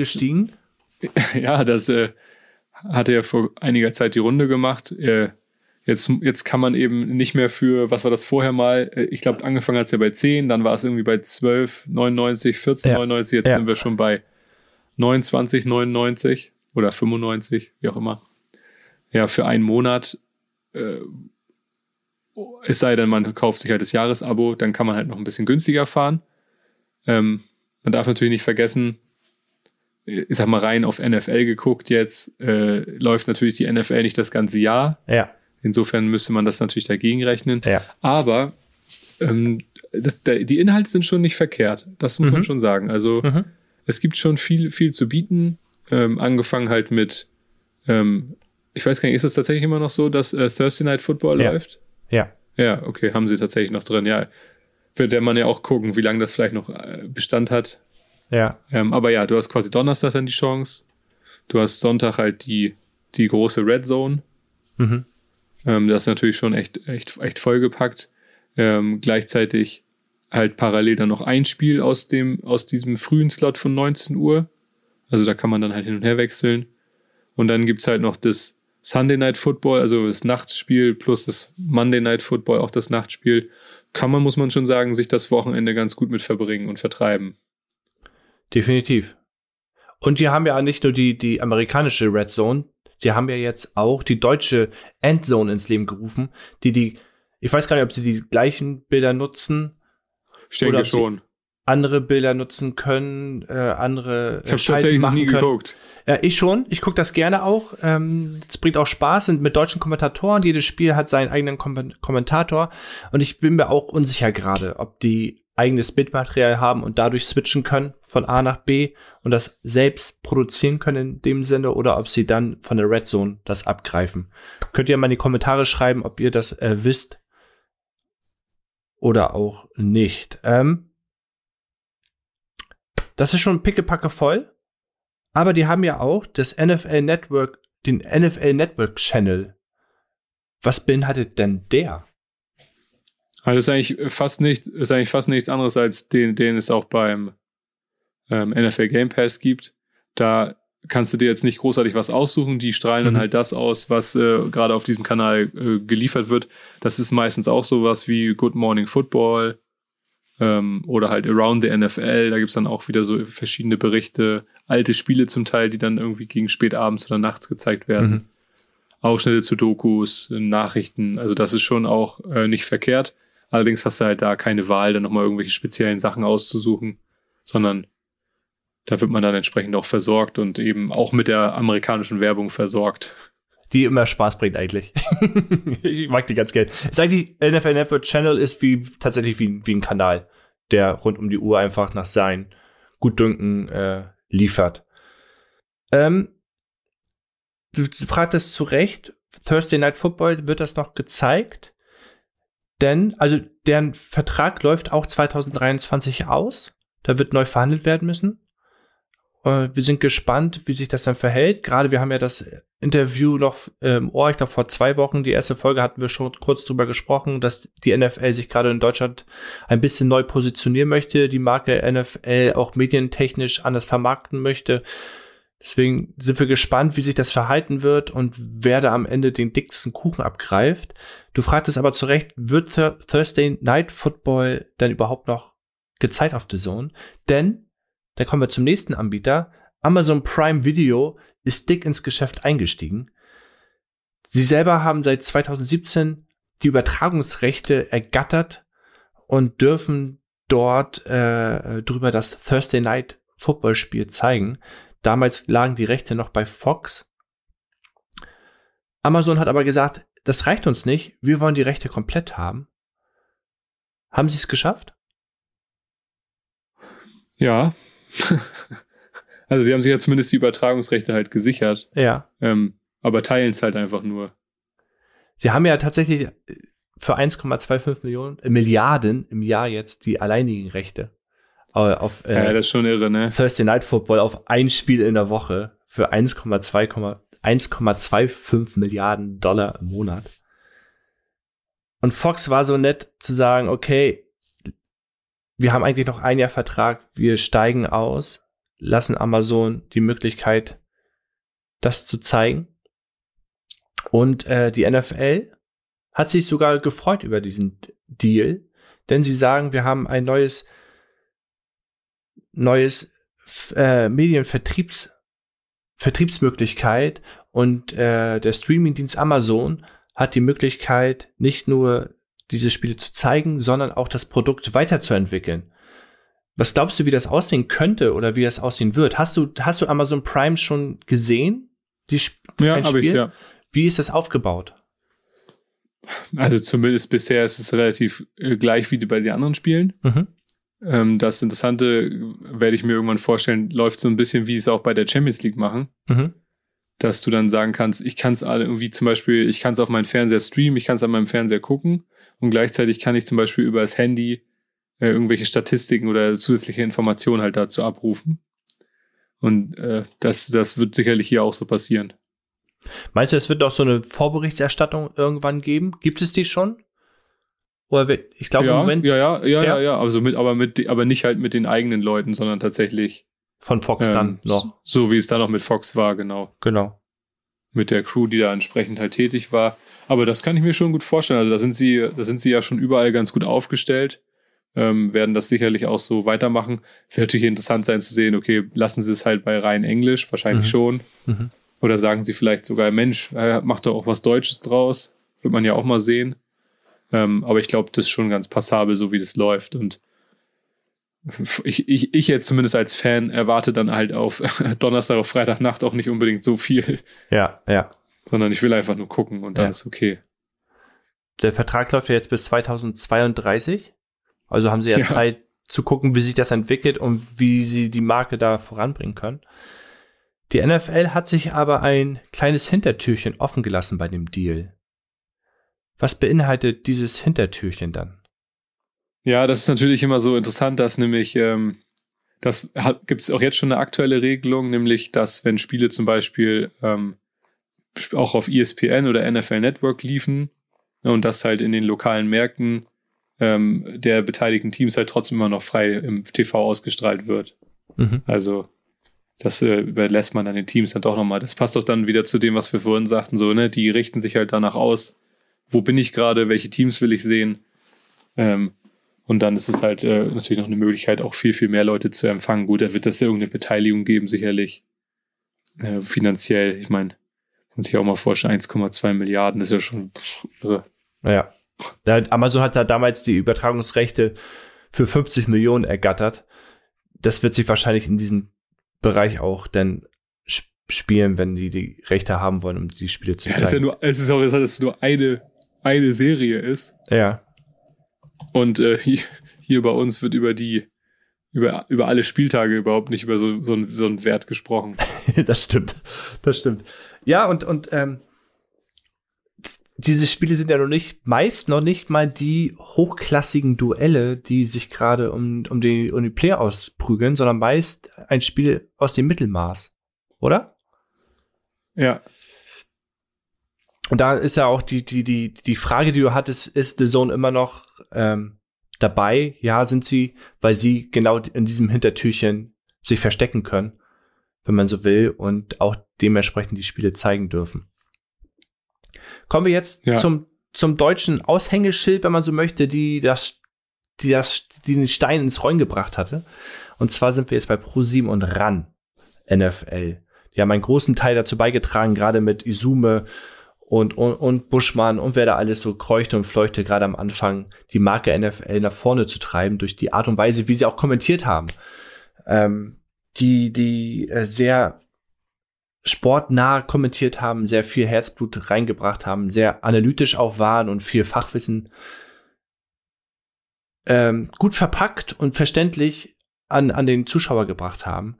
Jetzt, jetzt kann man eben nicht mehr für, was war das vorher mal? Ich glaube, angefangen hat es ja bei zehn, dann war es irgendwie bei zwölf neunundneunzig, vierzehn neunundneunzig, jetzt ja. sind wir schon bei neunundzwanzig neunundneunzig oder fünfundneunzig, wie auch immer. Ja, für einen Monat, äh, es sei denn, man kauft sich halt das Jahresabo, dann kann man halt noch ein bisschen günstiger fahren. Ähm, man darf natürlich nicht vergessen, ich sag mal rein auf N F L geguckt jetzt, äh, läuft natürlich die N F L nicht das ganze Jahr. Ja. Insofern müsste man das natürlich dagegen rechnen. Ja. Aber ähm, das, der, die Inhalte sind schon nicht verkehrt. Das muss mhm. man schon sagen. Also mhm. es gibt schon viel, viel zu bieten. Ähm, angefangen halt mit, ähm, ich weiß gar nicht, ist es tatsächlich immer noch so, dass äh, Thursday Night Football ja. läuft? Ja. Ja, okay, haben sie tatsächlich noch drin. Ja, wird der man ja auch gucken, wie lange das vielleicht noch äh, Bestand hat. Ja. Ähm, aber ja, du hast quasi Donnerstag dann die Chance. Du hast Sonntag halt die, die große Red Zone. Mhm. Ähm, das ist natürlich schon echt, echt, echt vollgepackt. Ähm, gleichzeitig halt parallel dann noch ein Spiel aus dem, aus diesem frühen Slot von neunzehn Uhr. Also da kann man dann halt hin und her wechseln. Und dann gibt's halt noch das Sunday Night Football, also das Nachtspiel plus das Monday Night Football, auch das Nachtspiel. Kann man, muss man schon sagen, sich das Wochenende ganz gut mit verbringen und vertreiben. Definitiv. Und die haben ja nicht nur die, die amerikanische Red Zone, sie haben ja jetzt auch die deutsche Endzone ins Leben gerufen, die die, ich weiß gar nicht, ob sie die gleichen Bilder nutzen. Ich denke oder ob schon. Sie andere Bilder nutzen können, äh, andere Ich habe tatsächlich noch nie können. geguckt. Ja, ich schon. Ich gucke das gerne auch. Ähm, es bringt auch Spaß, sind mit deutschen Kommentatoren. Jedes Spiel hat seinen eigenen Kom- Kommentator. Und ich bin mir auch unsicher gerade, ob die eigenes Bildmaterial haben und dadurch switchen können von A nach B und das selbst produzieren können in dem Sinne oder ob sie dann von der Red Zone das abgreifen. Könnt ihr mal in die Kommentare schreiben, ob ihr das äh, wisst oder auch nicht. Ähm, das ist schon pickepacke voll, aber die haben ja auch das N F L Network, den N F L Network Channel. Was beinhaltet denn der? Also das ist eigentlich fast nicht, ist eigentlich fast nichts anderes als den, den es auch beim ähm, N F L Game Pass gibt. Da kannst du dir jetzt nicht großartig was aussuchen. Die strahlen mhm. dann halt das aus, was äh, gerade auf diesem Kanal äh, geliefert wird. Das ist meistens auch sowas wie Good Morning Football ähm, oder halt Around the N F L. Da gibt's dann auch wieder so verschiedene Berichte, alte Spiele zum Teil, die dann irgendwie gegen spät abends oder nachts gezeigt werden. Mhm. Ausschnitte zu Dokus, Nachrichten. Also das ist schon auch äh, nicht verkehrt. Allerdings hast du halt da keine Wahl, dann nochmal irgendwelche speziellen Sachen auszusuchen, sondern da wird man dann entsprechend auch versorgt und eben auch mit der amerikanischen Werbung versorgt. Die immer Spaß bringt eigentlich. Ich mag die ganz gerne. Es ist eigentlich, N F L Network Channel ist wie tatsächlich wie, wie ein Kanal, der rund um die Uhr einfach nach seinen Gutdünken äh, liefert. Ähm, du, du fragtest zu Recht, Thursday Night Football, wird das noch gezeigt? Denn, also deren Vertrag läuft auch zwanzig dreiundzwanzig aus. Da wird neu verhandelt werden müssen. Äh, wir sind gespannt, wie sich das dann verhält. Gerade wir haben ja das Interview noch im ähm, Ohr. Ich glaube, vor zwei Wochen, die erste Folge, hatten wir schon kurz drüber gesprochen, dass die N F L sich gerade in Deutschland ein bisschen neu positionieren möchte. Die Marke N F L auch medientechnisch anders vermarkten möchte. Deswegen sind wir gespannt, wie sich das verhalten wird und wer da am Ende den dicksten Kuchen abgreift. Du fragtest aber zu Recht, wird Th- Thursday Night Football dann überhaupt noch gezeigt auf The Zone? Denn, da kommen wir zum nächsten Anbieter, Amazon Prime Video ist dick ins Geschäft eingestiegen. Sie selber haben seit zwanzig siebzehn die Übertragungsrechte ergattert und dürfen dort äh, drüber das Thursday Night Football Spiel zeigen. Damals lagen die Rechte noch bei Fox. Amazon hat aber gesagt, das reicht uns nicht, wir wollen die Rechte komplett haben. Haben sie es geschafft? Ja. Also sie haben sich ja zumindest die Übertragungsrechte halt gesichert. Ja. Ähm, aber teilen es halt einfach nur. Sie haben ja tatsächlich für eins Komma fünfundzwanzig Millionen, äh, Milliarden im Jahr jetzt die alleinigen Rechte. Auf äh, ja, das ist schon irre, ne? Thursday Night Football auf ein Spiel in der Woche für eins Komma zweiundfünfzig Milliarden Dollar im Monat. Und Fox war so nett zu sagen, okay, wir haben eigentlich noch ein Jahr Vertrag, wir steigen aus, lassen Amazon die Möglichkeit, das zu zeigen. Und äh, die N F L hat sich sogar gefreut über diesen Deal, denn sie sagen, wir haben ein neues, neues äh, Medienvertriebs Vertriebsmöglichkeit und äh, der Streamingdienst Amazon hat die Möglichkeit, nicht nur diese Spiele zu zeigen, sondern auch das Produkt weiterzuentwickeln. Was glaubst du, wie das aussehen könnte oder wie das aussehen wird? Hast du, hast du Amazon Prime schon gesehen? Die Sp- ja, habe ich, ja. Wie ist das aufgebaut? Also zumindest bisher ist es relativ äh, gleich wie bei den anderen Spielen. Mhm. Ähm, das Interessante, werde ich mir irgendwann vorstellen, läuft so ein bisschen, wie sie es auch bei der Champions League machen. Mhm. Dass du dann sagen kannst, ich kann es alle irgendwie zum Beispiel, ich kann es auf meinen Fernseher streamen, ich kann es an meinem Fernseher gucken und gleichzeitig kann ich zum Beispiel über das Handy äh, irgendwelche Statistiken oder zusätzliche Informationen halt dazu abrufen. Und äh, das, das wird sicherlich hier auch so passieren. Meinst du, es wird auch so eine Vorberichterstattung irgendwann geben? Gibt es die schon? Oder wird, ich glaube ja, im Moment ja, ja, ja, ja, ja, ja, also mit, aber mit, aber nicht halt mit den eigenen Leuten, sondern tatsächlich von Fox ähm, dann noch. So wie es dann noch mit Fox war, genau. Genau. Mit der Crew, die da entsprechend halt tätig war. Aber das kann ich mir schon gut vorstellen. Also da sind sie, da sind sie ja schon überall ganz gut aufgestellt. Ähm, werden das sicherlich auch so weitermachen. Wird natürlich interessant sein zu sehen, okay, lassen sie es halt bei rein Englisch? Wahrscheinlich Mhm. schon. Mhm. Oder sagen sie vielleicht sogar, Mensch, äh, macht doch auch was Deutsches draus. Wird man ja auch mal sehen. Ähm, aber ich glaube, das ist schon ganz passabel, so wie das läuft. Und ich, ich, ich jetzt zumindest als Fan erwarte dann halt auf Donnerstag, auf Freitagnacht auch nicht unbedingt so viel. Ja, ja. Sondern ich will einfach nur gucken und dann Ja. ist okay. Der Vertrag läuft ja jetzt bis zweitausendzweiunddreißig. Also haben sie ja, Ja. Zeit zu gucken, wie sich das entwickelt und wie sie die Marke da voranbringen können. Die N F L hat sich aber ein kleines Hintertürchen offen gelassen bei dem Deal. Was beinhaltet dieses Hintertürchen dann? Ja, das ist natürlich immer so interessant, dass nämlich, ähm, das gibt es auch jetzt schon eine aktuelle Regelung, nämlich, dass wenn Spiele zum Beispiel ähm, auch auf E S P N oder N F L Network liefen und das halt in den lokalen Märkten ähm, der beteiligten Teams halt trotzdem immer noch frei im T V ausgestrahlt wird. Mhm. Also das äh, überlässt man dann den Teams dann doch nochmal. Das passt doch dann wieder zu dem, was wir vorhin sagten, so, ne, die richten sich halt danach aus, wo bin ich gerade, welche Teams will ich sehen. Ähm, und dann ist es halt äh, natürlich noch eine Möglichkeit, auch viel, viel mehr Leute zu empfangen. Gut, da wird es ja irgendeine Beteiligung geben, sicherlich. Äh, finanziell, ich meine, kann man sich auch mal vorstellen, eins Komma zwei Milliarden ist ja schon pff, irre. Ja. Da, Amazon hat da damals die Übertragungsrechte für fünfzig Millionen ergattert. Das wird sich wahrscheinlich in diesem Bereich auch dann sp- spielen, wenn die die Rechte haben wollen, um die Spiele zu Ja, zeigen. es ist ja nur, es ist auch, dass es nur eine, eine Serie ist. Ja. Und äh, hier, hier bei uns wird über die, über, über alle Spieltage überhaupt nicht über so, so, ein, so einen Wert gesprochen. Das stimmt. Das stimmt. Ja, und, und ähm, diese Spiele sind ja noch nicht, meist noch nicht mal die hochklassigen Duelle, die sich gerade um, um die, um die Playoffs prügeln, sondern meist ein Spiel aus dem Mittelmaß. Oder? Ja. Und da ist ja auch die, die, die, die Frage, die du hattest, ist The Zone immer noch ähm, dabei? Ja, sind sie, weil sie genau in diesem Hintertürchen sich verstecken können, wenn man so will, und auch dementsprechend die Spiele zeigen dürfen. Kommen wir jetzt Ja. zum, zum deutschen Aushängeschild, wenn man so möchte, die das, die das, die den Stein ins Rollen gebracht hatte. Und zwar sind wir jetzt bei ProSieben und R A N N F L. Die haben einen großen Teil dazu beigetragen, gerade mit Izume und, und, und Buschmann und wer da alles so kreuchte und fleuchte, gerade am Anfang die Marke N F L nach vorne zu treiben, durch die Art und Weise, wie sie auch kommentiert haben. Ähm, die, die äh, sehr sportnah kommentiert haben, sehr viel Herzblut reingebracht haben, sehr analytisch auch waren und viel Fachwissen ähm, gut verpackt und verständlich an, an den Zuschauer gebracht haben.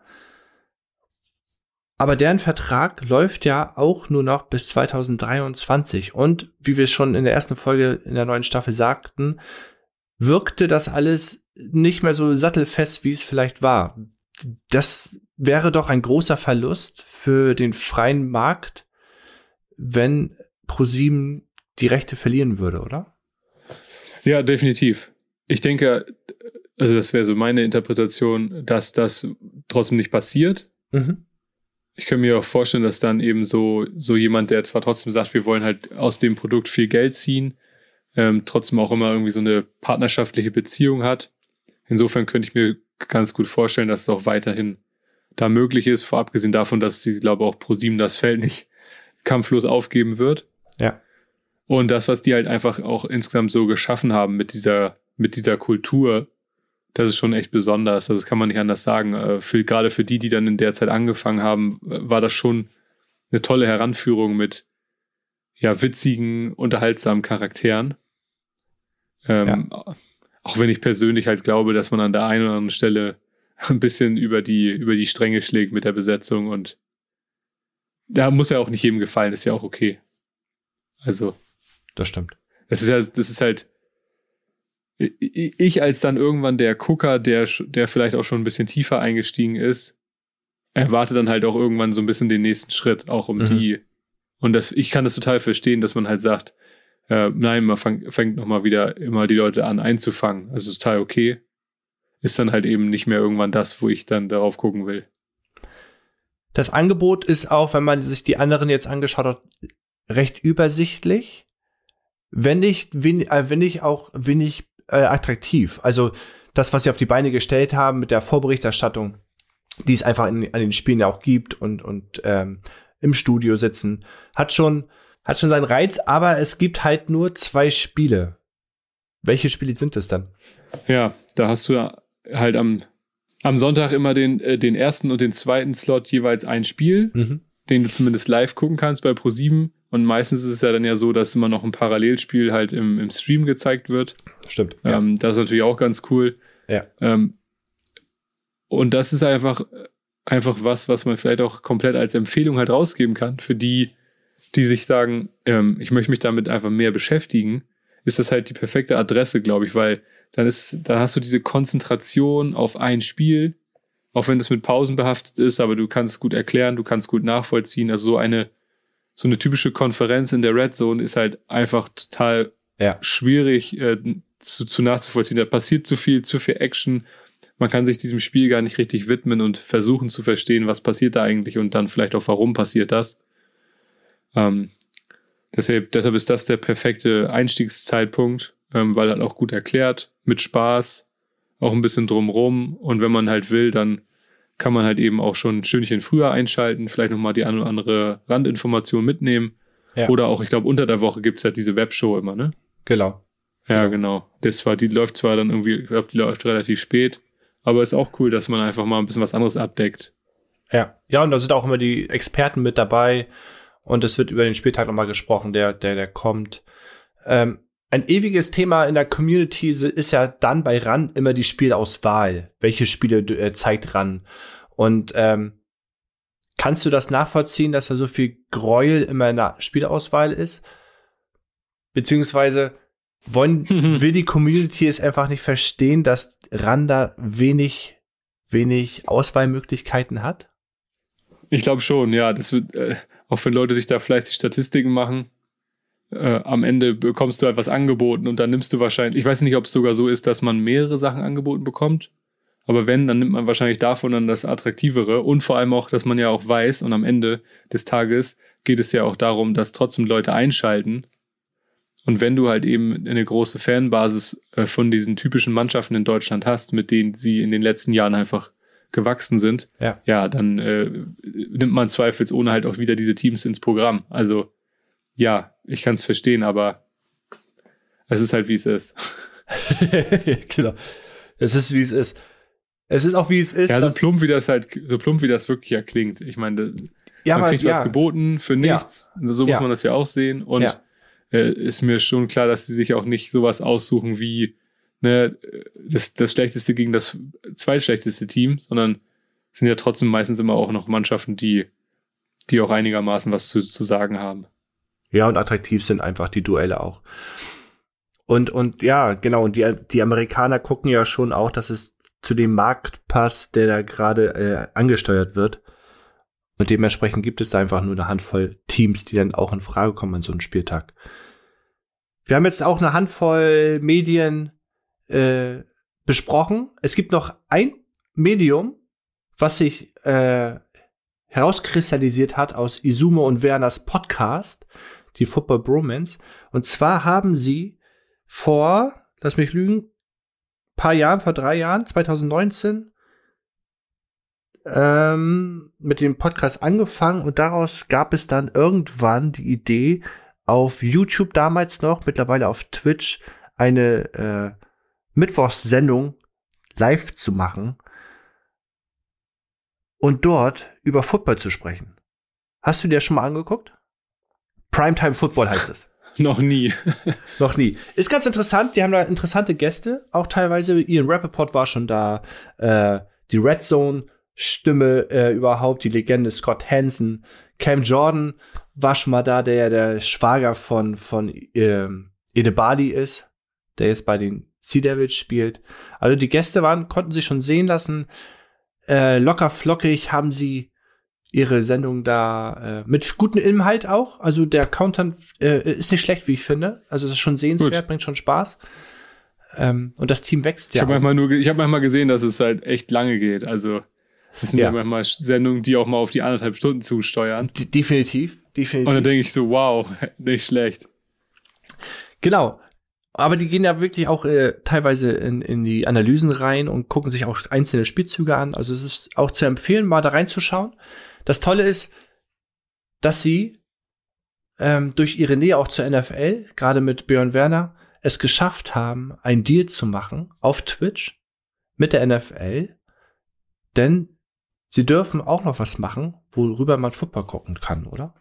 Aber deren Vertrag läuft ja auch nur noch bis zweitausenddreiundzwanzig. Und wie wir es schon in der ersten Folge in der neuen Staffel sagten, wirkte das alles nicht mehr so sattelfest, wie es vielleicht war. Das wäre doch ein großer Verlust für den freien Markt, wenn ProSieben die Rechte verlieren würde, oder? Ja, definitiv. Ich denke, also das wäre so meine Interpretation, dass das trotzdem nicht passiert. Mhm. ich kann mir auch vorstellen, dass dann eben so, so jemand, der zwar trotzdem sagt, wir wollen halt aus dem Produkt viel Geld ziehen, ähm, trotzdem auch immer irgendwie so eine partnerschaftliche Beziehung hat. Insofern könnte ich mir ganz gut vorstellen, dass es auch weiterhin da möglich ist, vor abgesehen davon, dass sie, glaube ich, auch ProSieben das Feld nicht kampflos aufgeben wird. Ja. Und das, was die halt einfach auch insgesamt so geschaffen haben mit dieser, mit dieser Kultur, das ist schon echt besonders. Also das kann man nicht anders sagen. Für, gerade für die, die dann in der Zeit angefangen haben, war das schon eine tolle Heranführung mit ja, witzigen, unterhaltsamen Charakteren. Ähm, ja. Auch wenn ich persönlich halt glaube, dass man an der einen oder anderen Stelle ein bisschen über die, über die Stränge schlägt mit der Besetzung und da muss ja auch nicht jedem gefallen, ist ja auch okay. Also. Das stimmt. Das ist ja, das ist halt, ich als dann irgendwann der Gucker, der, der vielleicht auch schon ein bisschen tiefer eingestiegen ist, erwarte dann halt auch irgendwann so ein bisschen den nächsten Schritt, auch um mhm. die, und das, ich kann das total verstehen, dass man halt sagt, äh, nein, man fang, fängt nochmal wieder immer die Leute an einzufangen. Also total okay. Ist dann halt eben nicht mehr irgendwann das, wo ich dann darauf gucken will. Das Angebot ist auch, wenn man sich die anderen jetzt angeschaut hat, recht übersichtlich. Wenn nicht, wen, äh, wenn nicht auch wenig äh, attraktiv. Also das, was sie auf die Beine gestellt haben mit der Vorberichterstattung, die es einfach in, an den Spielen ja auch gibt und, und ähm, im Studio sitzen, hat schon, hat schon seinen Reiz, aber es gibt halt nur zwei Spiele. Welche Spiele sind es dann? Ja, da hast du halt am, am Sonntag immer den, äh, den ersten und den zweiten Slot jeweils ein Spiel, mhm. den du zumindest live gucken kannst bei ProSieben. Und meistens ist es ja dann ja so, dass immer noch ein Parallelspiel halt im, im Stream gezeigt wird. Stimmt. Ähm, ja. Das ist natürlich auch ganz cool. Ja. Ähm, und das ist einfach, einfach was, was man vielleicht auch komplett als Empfehlung halt rausgeben kann. Für die, die sich sagen, ähm, ich möchte mich damit einfach mehr beschäftigen, ist das halt die perfekte Adresse, glaube ich, weil dann ist, dann hast du diese Konzentration auf ein Spiel, auch wenn das mit Pausen behaftet ist, aber du kannst es gut erklären, du kannst gut nachvollziehen. Also so eine So eine typische Konferenz in der Red Zone ist halt einfach total ja. schwierig äh, zu, zu nachzuvollziehen. Da passiert zu viel, zu viel Action. Man kann sich diesem Spiel gar nicht richtig widmen und versuchen zu verstehen, was passiert da eigentlich und dann vielleicht auch, warum passiert das. Ähm, deshalb, deshalb ist das der perfekte Einstiegszeitpunkt, ähm, weil halt auch gut erklärt, mit Spaß, auch ein bisschen drumrum. Und wenn man halt will, dann kann man halt eben auch schon ein Stündchen früher einschalten, vielleicht nochmal die eine oder andere Randinformation mitnehmen. Ja. Oder auch, ich glaube, unter der Woche gibt es ja diese Webshow immer, ne? Genau. Ja, genau. Das war, die läuft zwar dann irgendwie, ich glaube, die läuft relativ spät, aber ist auch cool, dass man einfach mal ein bisschen was anderes abdeckt. Ja, ja, und da sind auch immer die Experten mit dabei und es wird über den Spieltag nochmal gesprochen, der, der, der kommt. Ähm, Ein ewiges Thema in der Community ist ja dann bei R A N immer die Spielauswahl. Welche Spiele äh, zeigt R A N? Und ähm, kannst du das nachvollziehen, dass da so viel Gräuel immer in der Spielauswahl ist? Beziehungsweise wollen, will die Community es einfach nicht verstehen, dass R A N da wenig, wenig Auswahlmöglichkeiten hat? Ich glaube schon, ja. Das wird, äh, auch wenn Leute sich da fleißig Statistiken machen, Äh, am Ende bekommst du etwas angeboten und dann nimmst du wahrscheinlich, ich weiß nicht, ob es sogar so ist, dass man mehrere Sachen angeboten bekommt, aber wenn, dann nimmt man wahrscheinlich davon dann das Attraktivere und vor allem auch, dass man ja auch weiß und am Ende des Tages geht es ja auch darum, dass trotzdem Leute einschalten und wenn du halt eben eine große Fanbasis äh, von diesen typischen Mannschaften in Deutschland hast, mit denen sie in den letzten Jahren einfach gewachsen sind, ja, ja dann äh, nimmt man zweifelsohne halt auch wieder diese Teams ins Programm, also ja, ich kann es verstehen, aber es ist halt, wie es ist. Genau. Es ist, wie es ist. Es ist auch, wie es ist. Ja, so plump, wie das halt, so plump, wie das wirklich ja klingt. Ich meine, ja, man aber, kriegt ja. was geboten für nichts. Ja. So muss ja. man das ja auch sehen. Und ja. äh, ist mir schon klar, dass sie sich auch nicht sowas aussuchen wie ne, das, das schlechteste gegen das zweitschlechteste Team, sondern sind ja trotzdem meistens immer auch noch Mannschaften, die, die auch einigermaßen was zu, zu sagen haben. Ja, und attraktiv sind einfach die Duelle auch. Und, und ja, genau, und die, die Amerikaner gucken ja schon auch, dass es zu dem Markt passt, der da gerade äh, angesteuert wird. Und dementsprechend gibt es da einfach nur eine Handvoll Teams, die dann auch in Frage kommen an so einem Spieltag. Wir haben jetzt auch eine Handvoll Medien äh, besprochen. Es gibt noch ein Medium, was sich äh, herauskristallisiert hat aus Izumo und Werners Podcast, die Football Bromance. Und zwar haben sie vor, lass mich lügen, paar Jahren, vor drei Jahren, zwanzig neunzehn, ähm, mit dem Podcast angefangen und daraus gab es dann irgendwann die Idee, auf YouTube damals noch, mittlerweile auf Twitch, eine äh, Mittwochssendung live zu machen und dort über Football zu sprechen. Hast du dir das schon mal angeguckt? Primetime Football heißt es. Noch nie. Noch nie. Ist ganz interessant, die haben da interessante Gäste, auch teilweise. Ian Rappaport war schon da, äh, die Red Zone Stimme äh, überhaupt, die Legende Scott Hansen. Cam Jordan war schon mal da, der der Schwager von, von äh, Edebali ist, der jetzt bei den Sea Devils spielt. Also die Gäste waren, konnten sich schon sehen lassen. Äh, locker flockig haben sie ihre Sendung da äh, mit gutem Inhalt auch. Also der Content äh, ist nicht schlecht, wie ich finde. Also es ist schon sehenswert, Gut. bringt schon Spaß. Ähm, und das Team wächst ja. Ich habe manchmal nur, ich habe manchmal gesehen, dass es halt echt lange geht. Also das sind ja. ja manchmal Sendungen, die auch mal auf die anderthalb Stunden zusteuern. D- definitiv, definitiv. Und dann denke ich so, wow, nicht schlecht. Genau. Aber die gehen ja wirklich auch äh, teilweise in, in die Analysen rein und gucken sich auch einzelne Spielzüge an. Also es ist auch zu empfehlen, mal da reinzuschauen. Das Tolle ist, dass sie ähm, durch ihre Nähe auch zur N F L, gerade mit Björn Werner, es geschafft haben, einen Deal zu machen auf Twitch mit der N F L. Denn sie dürfen auch noch was machen, worüber man Football gucken kann, oder?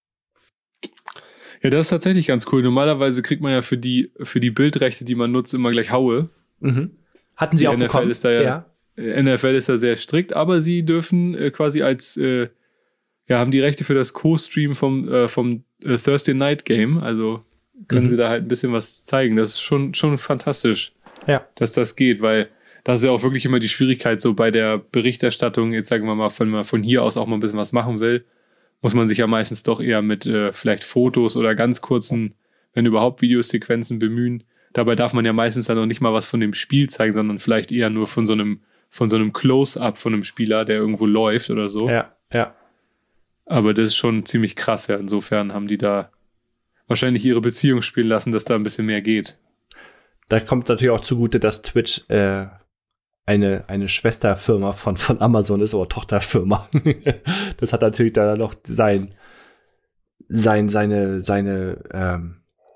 Ja, das ist tatsächlich ganz cool. Normalerweise kriegt man ja für die, für die Bildrechte, die man nutzt, immer gleich Haue. Mhm. Hatten sie die auch N F L bekommen? Ist da ja, ja. N F L ist da sehr strikt, aber sie dürfen äh, quasi als, äh, ja, haben die Rechte für das Co-Stream vom, äh, vom äh, Thursday Night Game. Also können mhm. sie da halt ein bisschen was zeigen. Das ist schon, schon fantastisch, ja. dass das geht, weil das ist ja auch wirklich immer die Schwierigkeit, so bei der Berichterstattung, jetzt sagen wir mal, wenn man von hier aus auch mal ein bisschen was machen will, muss man sich ja meistens doch eher mit äh, vielleicht Fotos oder ganz kurzen, wenn überhaupt, Videosequenzen bemühen. Dabei darf man ja meistens dann noch nicht mal was von dem Spiel zeigen, sondern vielleicht eher nur von so einem, von so einem Close-Up von einem Spieler, der irgendwo läuft oder so. Ja, ja. Aber das ist schon ziemlich krass, ja. Insofern haben die da wahrscheinlich ihre Beziehung spielen lassen, dass da ein bisschen mehr geht. Da kommt natürlich auch zugute, dass Twitch äh, eine, eine Schwesterfirma von, von Amazon ist, oder Tochterfirma. Das hat natürlich da noch sein, sein, seine, seine, ähm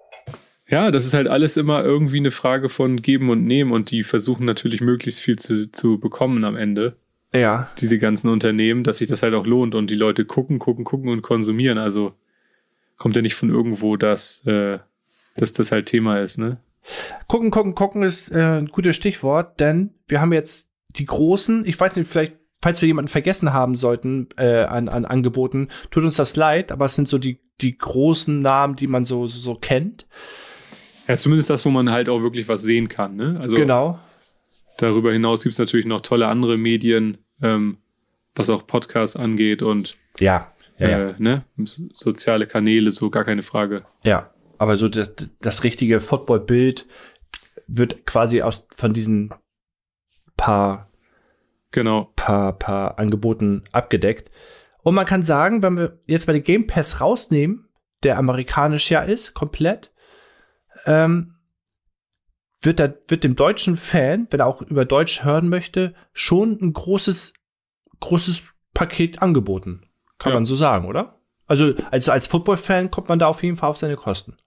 Ja, das ist halt alles immer irgendwie eine Frage von Geben und Nehmen und die versuchen natürlich möglichst viel zu, zu bekommen am Ende. Ja. Diese ganzen Unternehmen, dass sich das halt auch lohnt und die Leute gucken, gucken, gucken und konsumieren. Also kommt ja nicht von irgendwo, dass, äh, dass das halt Thema ist, ne? Gucken, gucken, gucken ist äh, ein gutes Stichwort, denn wir haben jetzt die großen, ich weiß nicht, vielleicht, falls wir jemanden vergessen haben sollten äh, an, an Angeboten, tut uns das leid, aber es sind so die, die großen Namen, die man so, so kennt. Ja, zumindest das, wo man halt auch wirklich was sehen kann, ne? Also genau. Darüber hinaus gibt es natürlich noch tolle andere Medien, ähm, was auch Podcasts angeht und ja, ja, äh, ja. Ne? soziale Kanäle, so gar keine Frage. Ja. Aber so das, das richtige Football-Bild wird quasi aus von diesen paar, genau. paar, paar Angeboten abgedeckt. Und man kann sagen, wenn wir jetzt mal den Game Pass rausnehmen, der amerikanisch ja ist, komplett, ähm, wird, da, wird dem deutschen Fan, wenn er auch über Deutsch hören möchte, schon ein großes, großes Paket angeboten. Kann ja. man so sagen, oder? Also als, als Football-Fan kommt man da auf jeden Fall auf seine Kosten.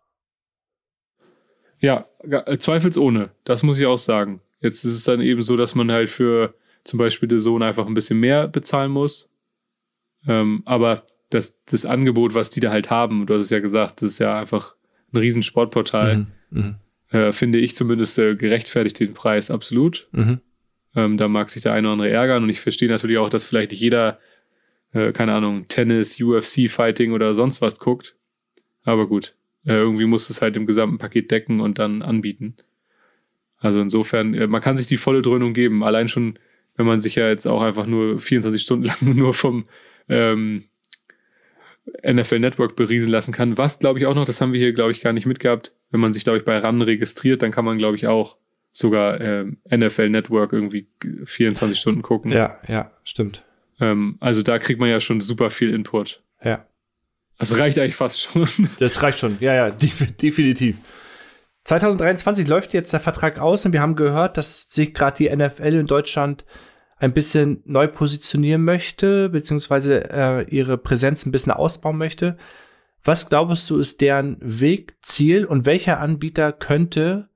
Ja, zweifelsohne. Das muss ich auch sagen. Jetzt ist es dann eben so, dass man halt für zum Beispiel The Zone einfach ein bisschen mehr bezahlen muss. Ähm, aber das, das Angebot, was die da halt haben, du hast es ja gesagt, das ist ja einfach ein riesen Sportportal. Mhm, äh, finde ich zumindest äh, gerechtfertigt den Preis absolut. Mhm. Ähm, da mag sich der eine oder andere ärgern und ich verstehe natürlich auch, dass vielleicht nicht jeder, äh, keine Ahnung, Tennis, U F C-Fighting oder sonst was guckt. Aber gut. Irgendwie muss es halt im gesamten Paket decken und dann anbieten. Also insofern, man kann sich die volle Dröhnung geben. Allein schon, wenn man sich ja jetzt auch einfach nur vierundzwanzig Stunden lang nur vom ähm, N F L Network berieseln lassen kann. Was, glaube ich, auch noch, das haben wir hier, glaube ich, gar nicht mitgehabt. Wenn man sich, glaube ich, bei R A N registriert, dann kann man, glaube ich, auch sogar ähm, N F L Network irgendwie vierundzwanzig Stunden gucken. Ja, ja, stimmt. Ähm, also da kriegt man ja schon super viel Input. Ja. Das reicht eigentlich fast schon. Das reicht schon, ja, ja, def- definitiv. zwanzig dreiundzwanzig läuft jetzt der Vertrag aus und wir haben gehört, dass sich gerade die N F L in Deutschland ein bisschen neu positionieren möchte, beziehungsweise äh, ihre Präsenz ein bisschen ausbauen möchte. Was glaubst du, ist deren Weg, Ziel und welcher Anbieter könnte,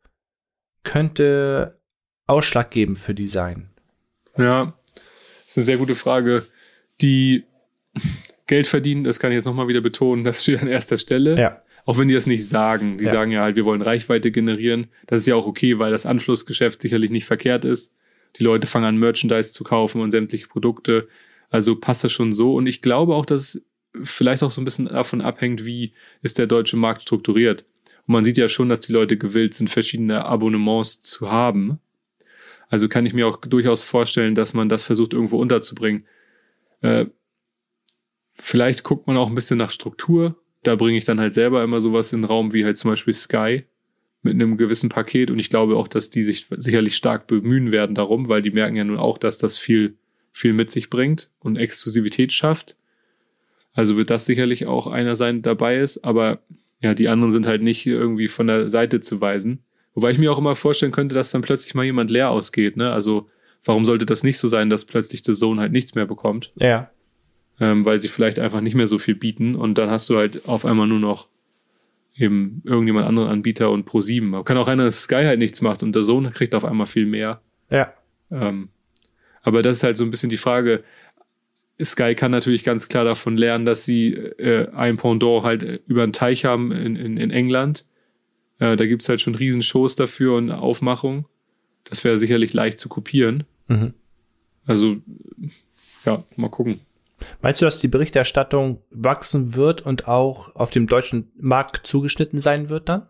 könnte ausschlaggebend für die sein? Ja, das ist eine sehr gute Frage. Die Geld verdienen, das kann ich jetzt nochmal wieder betonen, das steht an erster Stelle. Ja. Auch wenn die das nicht sagen. Die Ja. sagen ja halt, wir wollen Reichweite generieren. Das ist ja auch okay, weil das Anschlussgeschäft sicherlich nicht verkehrt ist. Die Leute fangen an, Merchandise zu kaufen und sämtliche Produkte. Also passt das schon so. Und ich glaube auch, dass es vielleicht auch so ein bisschen davon abhängt, wie ist der deutsche Markt strukturiert. Und man sieht ja schon, dass die Leute gewillt sind, verschiedene Abonnements zu haben. Also kann ich mir auch durchaus vorstellen, dass man das versucht, irgendwo unterzubringen. Äh, vielleicht guckt man auch ein bisschen nach Struktur. Da bringe ich dann halt selber immer sowas in den Raum, wie halt zum Beispiel Sky mit einem gewissen Paket. Und ich glaube auch, dass die sich sicherlich stark bemühen werden darum, weil die merken ja nun auch, dass das viel, viel mit sich bringt und Exklusivität schafft. Also wird das sicherlich auch einer sein, der dabei ist. Aber ja, die anderen sind halt nicht irgendwie von der Seite zu weisen. Wobei ich mir auch immer vorstellen könnte, dass dann plötzlich mal jemand leer ausgeht. Ne? Also warum sollte das nicht so sein, dass plötzlich der Zone halt nichts mehr bekommt? Ja. Ähm, weil sie vielleicht einfach nicht mehr so viel bieten. Und dann hast du halt auf einmal nur noch eben irgendjemand anderen Anbieter und Pro sieben. Aber kann auch einer, dass Sky halt nichts macht und der Zone kriegt auf einmal viel mehr. Ja. Ähm, aber das ist halt so ein bisschen die Frage. Sky kann natürlich ganz klar davon lernen, dass sie äh, ein Pendant halt über einen Teich haben in, in, in England. Äh, da gibt es halt schon riesen Shows dafür und Aufmachung. Das wäre sicherlich leicht zu kopieren. Mhm. Also, ja, mal gucken. Meinst du, dass die Berichterstattung wachsen wird und auch auf dem deutschen Markt zugeschnitten sein wird dann?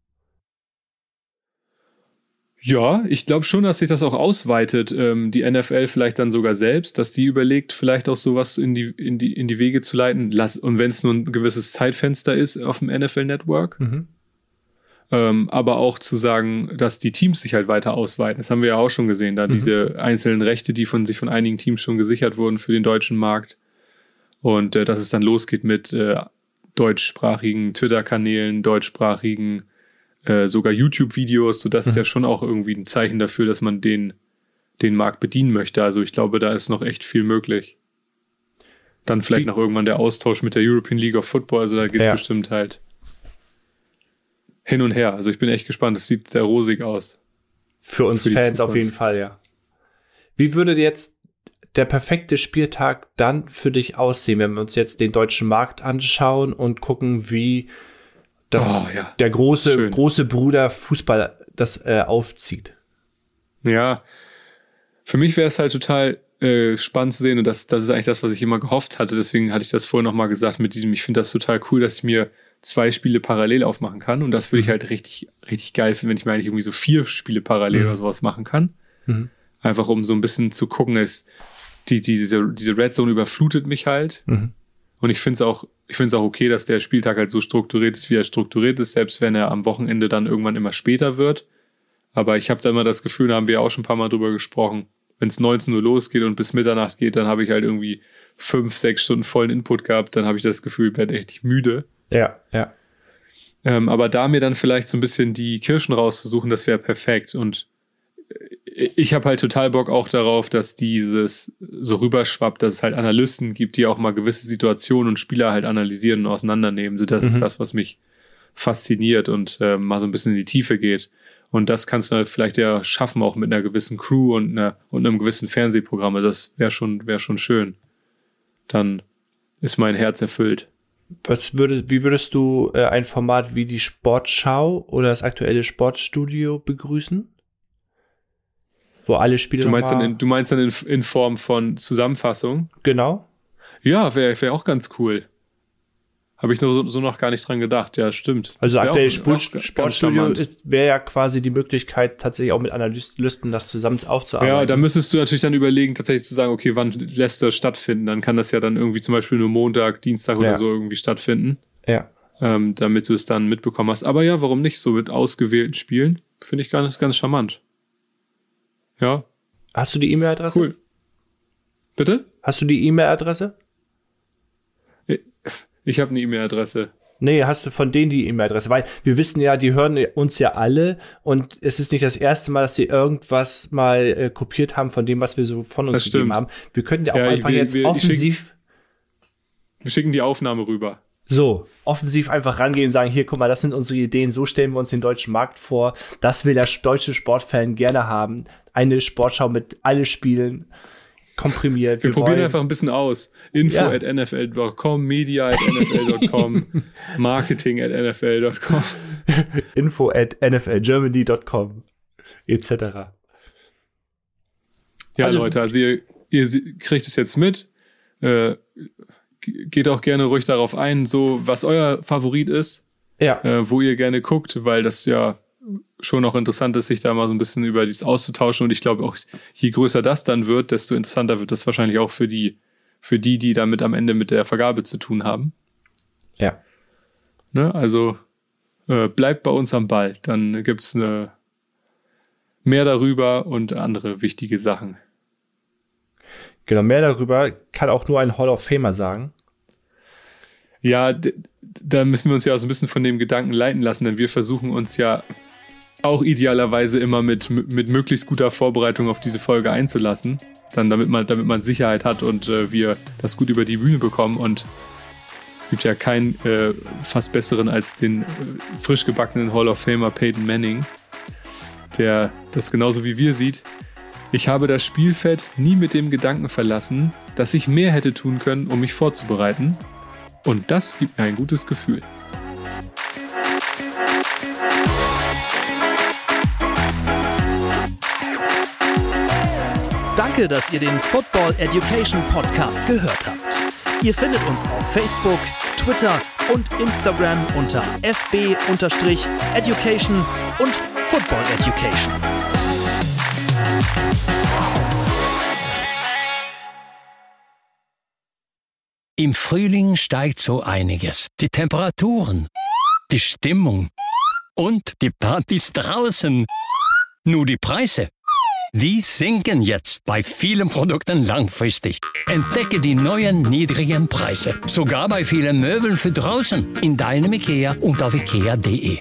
Ja, ich glaube schon, dass sich das auch ausweitet. Ähm, die N F L vielleicht dann sogar selbst, dass die überlegt, vielleicht auch sowas in die, in die, in die Wege zu leiten. Lass, und wenn es nur ein gewisses Zeitfenster ist auf dem N F L-Network. Mhm. Ähm, aber auch zu sagen, dass die Teams sich halt weiter ausweiten. Das haben wir ja auch schon gesehen, da Mhm. diese einzelnen Rechte, die von sich von einigen Teams schon gesichert wurden für den deutschen Markt. Und äh, dass es dann losgeht mit äh, deutschsprachigen Twitter-Kanälen, deutschsprachigen äh, sogar YouTube-Videos. So, das Mhm. ist ja schon auch irgendwie ein Zeichen dafür, dass man den, den Markt bedienen möchte. Also ich glaube, da ist noch echt viel möglich. Dann vielleicht Wie- noch irgendwann der Austausch mit der European League of Football. Also da geht es Ja. bestimmt halt hin und her. Also ich bin echt gespannt. Es sieht sehr rosig aus. Für uns Für die Fans auf Zukunft. jeden Fall, ja. Wie würde jetzt der perfekte Spieltag dann für dich aussehen, wenn wir uns jetzt den deutschen Markt anschauen und gucken, wie das, Oh, ja. der große, Schön. große Bruder Fußball das äh, aufzieht? Ja, für mich wäre es halt total äh, spannend zu sehen und das, das ist eigentlich das, was ich immer gehofft hatte. Deswegen hatte ich das vorher nochmal gesagt mit diesem, ich finde das total cool, dass ich mir zwei Spiele parallel aufmachen kann und das würde ich halt richtig, richtig geil finden, wenn ich mir eigentlich irgendwie so vier Spiele parallel Mhm. oder sowas machen kann. Mhm. Einfach um so ein bisschen zu gucken, ist, die, die, diese, diese Red Zone überflutet mich halt. Mhm. Und ich finde es auch, ich finde es auch okay, dass der Spieltag halt so strukturiert ist, wie er strukturiert ist, selbst wenn er am Wochenende dann irgendwann immer später wird. Aber ich habe da immer das Gefühl, da haben wir auch schon ein paar Mal drüber gesprochen, wenn es neunzehn Uhr losgeht und bis Mitternacht geht, dann habe ich halt irgendwie fünf, sechs Stunden vollen Input gehabt, dann habe ich das Gefühl, ich werde echt müde. Ja, ja. Ähm, aber da mir dann vielleicht so ein bisschen die Kirschen rauszusuchen, das wäre perfekt. Und ich habe halt total Bock auch darauf, dass dieses so rüberschwappt, dass es halt Analysten gibt, die auch mal gewisse Situationen und Spieler halt analysieren und auseinandernehmen. So, das Mhm. ist das, was mich fasziniert und äh, mal so ein bisschen in die Tiefe geht. Und das kannst du halt vielleicht ja schaffen, auch mit einer gewissen Crew und, einer, und einem gewissen Fernsehprogramm. Also das wäre schon, wäre schon schön. Dann ist mein Herz erfüllt. Was würde, wie würdest du äh, ein Format wie die Sportschau oder das aktuelle Sportstudio begrüßen? Wo alle Spiele Du meinst noch dann, mal- in, du meinst dann in, in Form von Zusammenfassung? Genau. Ja, wäre wär auch ganz cool. Habe ich nur so, so noch gar nicht dran gedacht. Ja, stimmt. Also Das wär aktuell auch- Sport, auch ganz Sportstudio charmant. wäre ja quasi die Möglichkeit, tatsächlich auch mit Analysten das zusammen aufzuarbeiten. Ja, da müsstest du natürlich dann überlegen, tatsächlich zu sagen, okay, wann lässt das stattfinden? Dann kann das ja dann irgendwie zum Beispiel nur Montag, Dienstag oder Ja. so irgendwie stattfinden, ja. ähm, damit du es dann mitbekommen hast. Aber ja, warum nicht? So mit ausgewählten Spielen finde ich ganz, ganz charmant. Ja, Hast du die E-Mail-Adresse? cool. Bitte? Hast du die E-Mail-Adresse? Ich habe eine E-Mail-Adresse. Nee, hast du von denen die E-Mail-Adresse? Weil wir wissen ja, die hören uns ja alle und es ist nicht das erste Mal, dass sie irgendwas mal äh, kopiert haben von dem, was wir so von uns gegeben haben. Wir könnten ja auch ja, einfach wir, jetzt wir, offensiv... Schick, wir schicken die Aufnahme rüber. So, offensiv einfach rangehen und sagen, hier, guck mal, das sind unsere Ideen, so stellen wir uns den deutschen Markt vor. Das will der deutsche Sportfan gerne haben. Eine Sportschau mit alle Spielen komprimiert. Wir, wir probieren wollen. einfach ein bisschen aus. Info ja. at n f l dot com, media at n f l dot com, marketing at n f l dot com, info at n f l germany dot com, et cetera. Ja, also, Leute, also ihr, ihr kriegt es jetzt mit. Äh, geht auch gerne ruhig darauf ein, so was euer Favorit ist, ja. äh, wo ihr gerne guckt, weil das ja schon auch interessant ist, sich da mal so ein bisschen über dies auszutauschen. Und ich glaube auch, je größer das dann wird, desto interessanter wird das wahrscheinlich auch für die, für die, die damit am Ende mit der Vergabe zu tun haben. Ja. Ne? Also äh, bleibt bei uns am Ball. Dann gibt's eine mehr darüber und andere wichtige Sachen. Genau, mehr darüber kann auch nur ein Hall of Famer sagen. Ja, d- da müssen wir uns ja auch so ein bisschen von dem Gedanken leiten lassen, denn wir versuchen uns ja auch idealerweise immer mit, mit möglichst guter Vorbereitung auf diese Folge einzulassen, dann damit man, damit man Sicherheit hat und äh, wir das gut über die Bühne bekommen. Und es gibt ja keinen äh, fast besseren als den äh, frisch gebackenen Hall of Famer Peyton Manning, der das genauso wie wir sieht. Ich habe das Spielfeld nie mit dem Gedanken verlassen, dass ich mehr hätte tun können, um mich vorzubereiten. Und das gibt mir ein gutes Gefühl. Danke, dass ihr den Football Education Podcast gehört habt. Ihr findet uns auf Facebook, Twitter und Instagram unter f b education und Football Education. Im Frühling steigt so einiges. Die Temperaturen, die Stimmung und die Partys draußen. Nur die Preise, die sinken jetzt bei vielen Produkten langfristig. Entdecke die neuen niedrigen Preise, sogar bei vielen Möbeln für draußen, in deinem IKEA und auf ikea punkt de.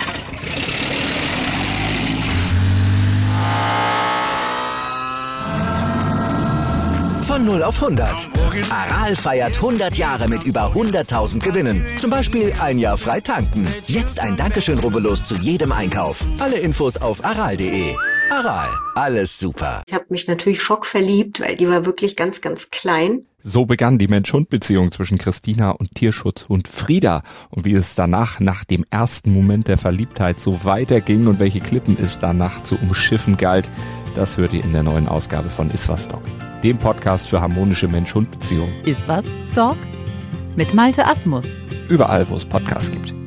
Von null auf hundert. Aral feiert hundert Jahre mit über hunderttausend Gewinnen. Zum Beispiel ein Jahr frei tanken. Jetzt ein Dankeschön, rubbellos zu jedem Einkauf. Alle Infos auf aral punkt de. Aral, alles super. Ich habe mich natürlich schockverliebt, weil die war wirklich ganz, ganz klein. So begann die Mensch-Hund-Beziehung zwischen Christina und Tierschutzhund Frieda. Und wie es danach, nach dem ersten Moment der Verliebtheit, so weiterging und welche Klippen es danach zu umschiffen galt, das hört ihr in der neuen Ausgabe von Iswas Dog, dem Podcast für harmonische Mensch-Hund-Beziehungen. Iswas Dog? Mit Malte Asmus. Überall, wo es Podcasts gibt.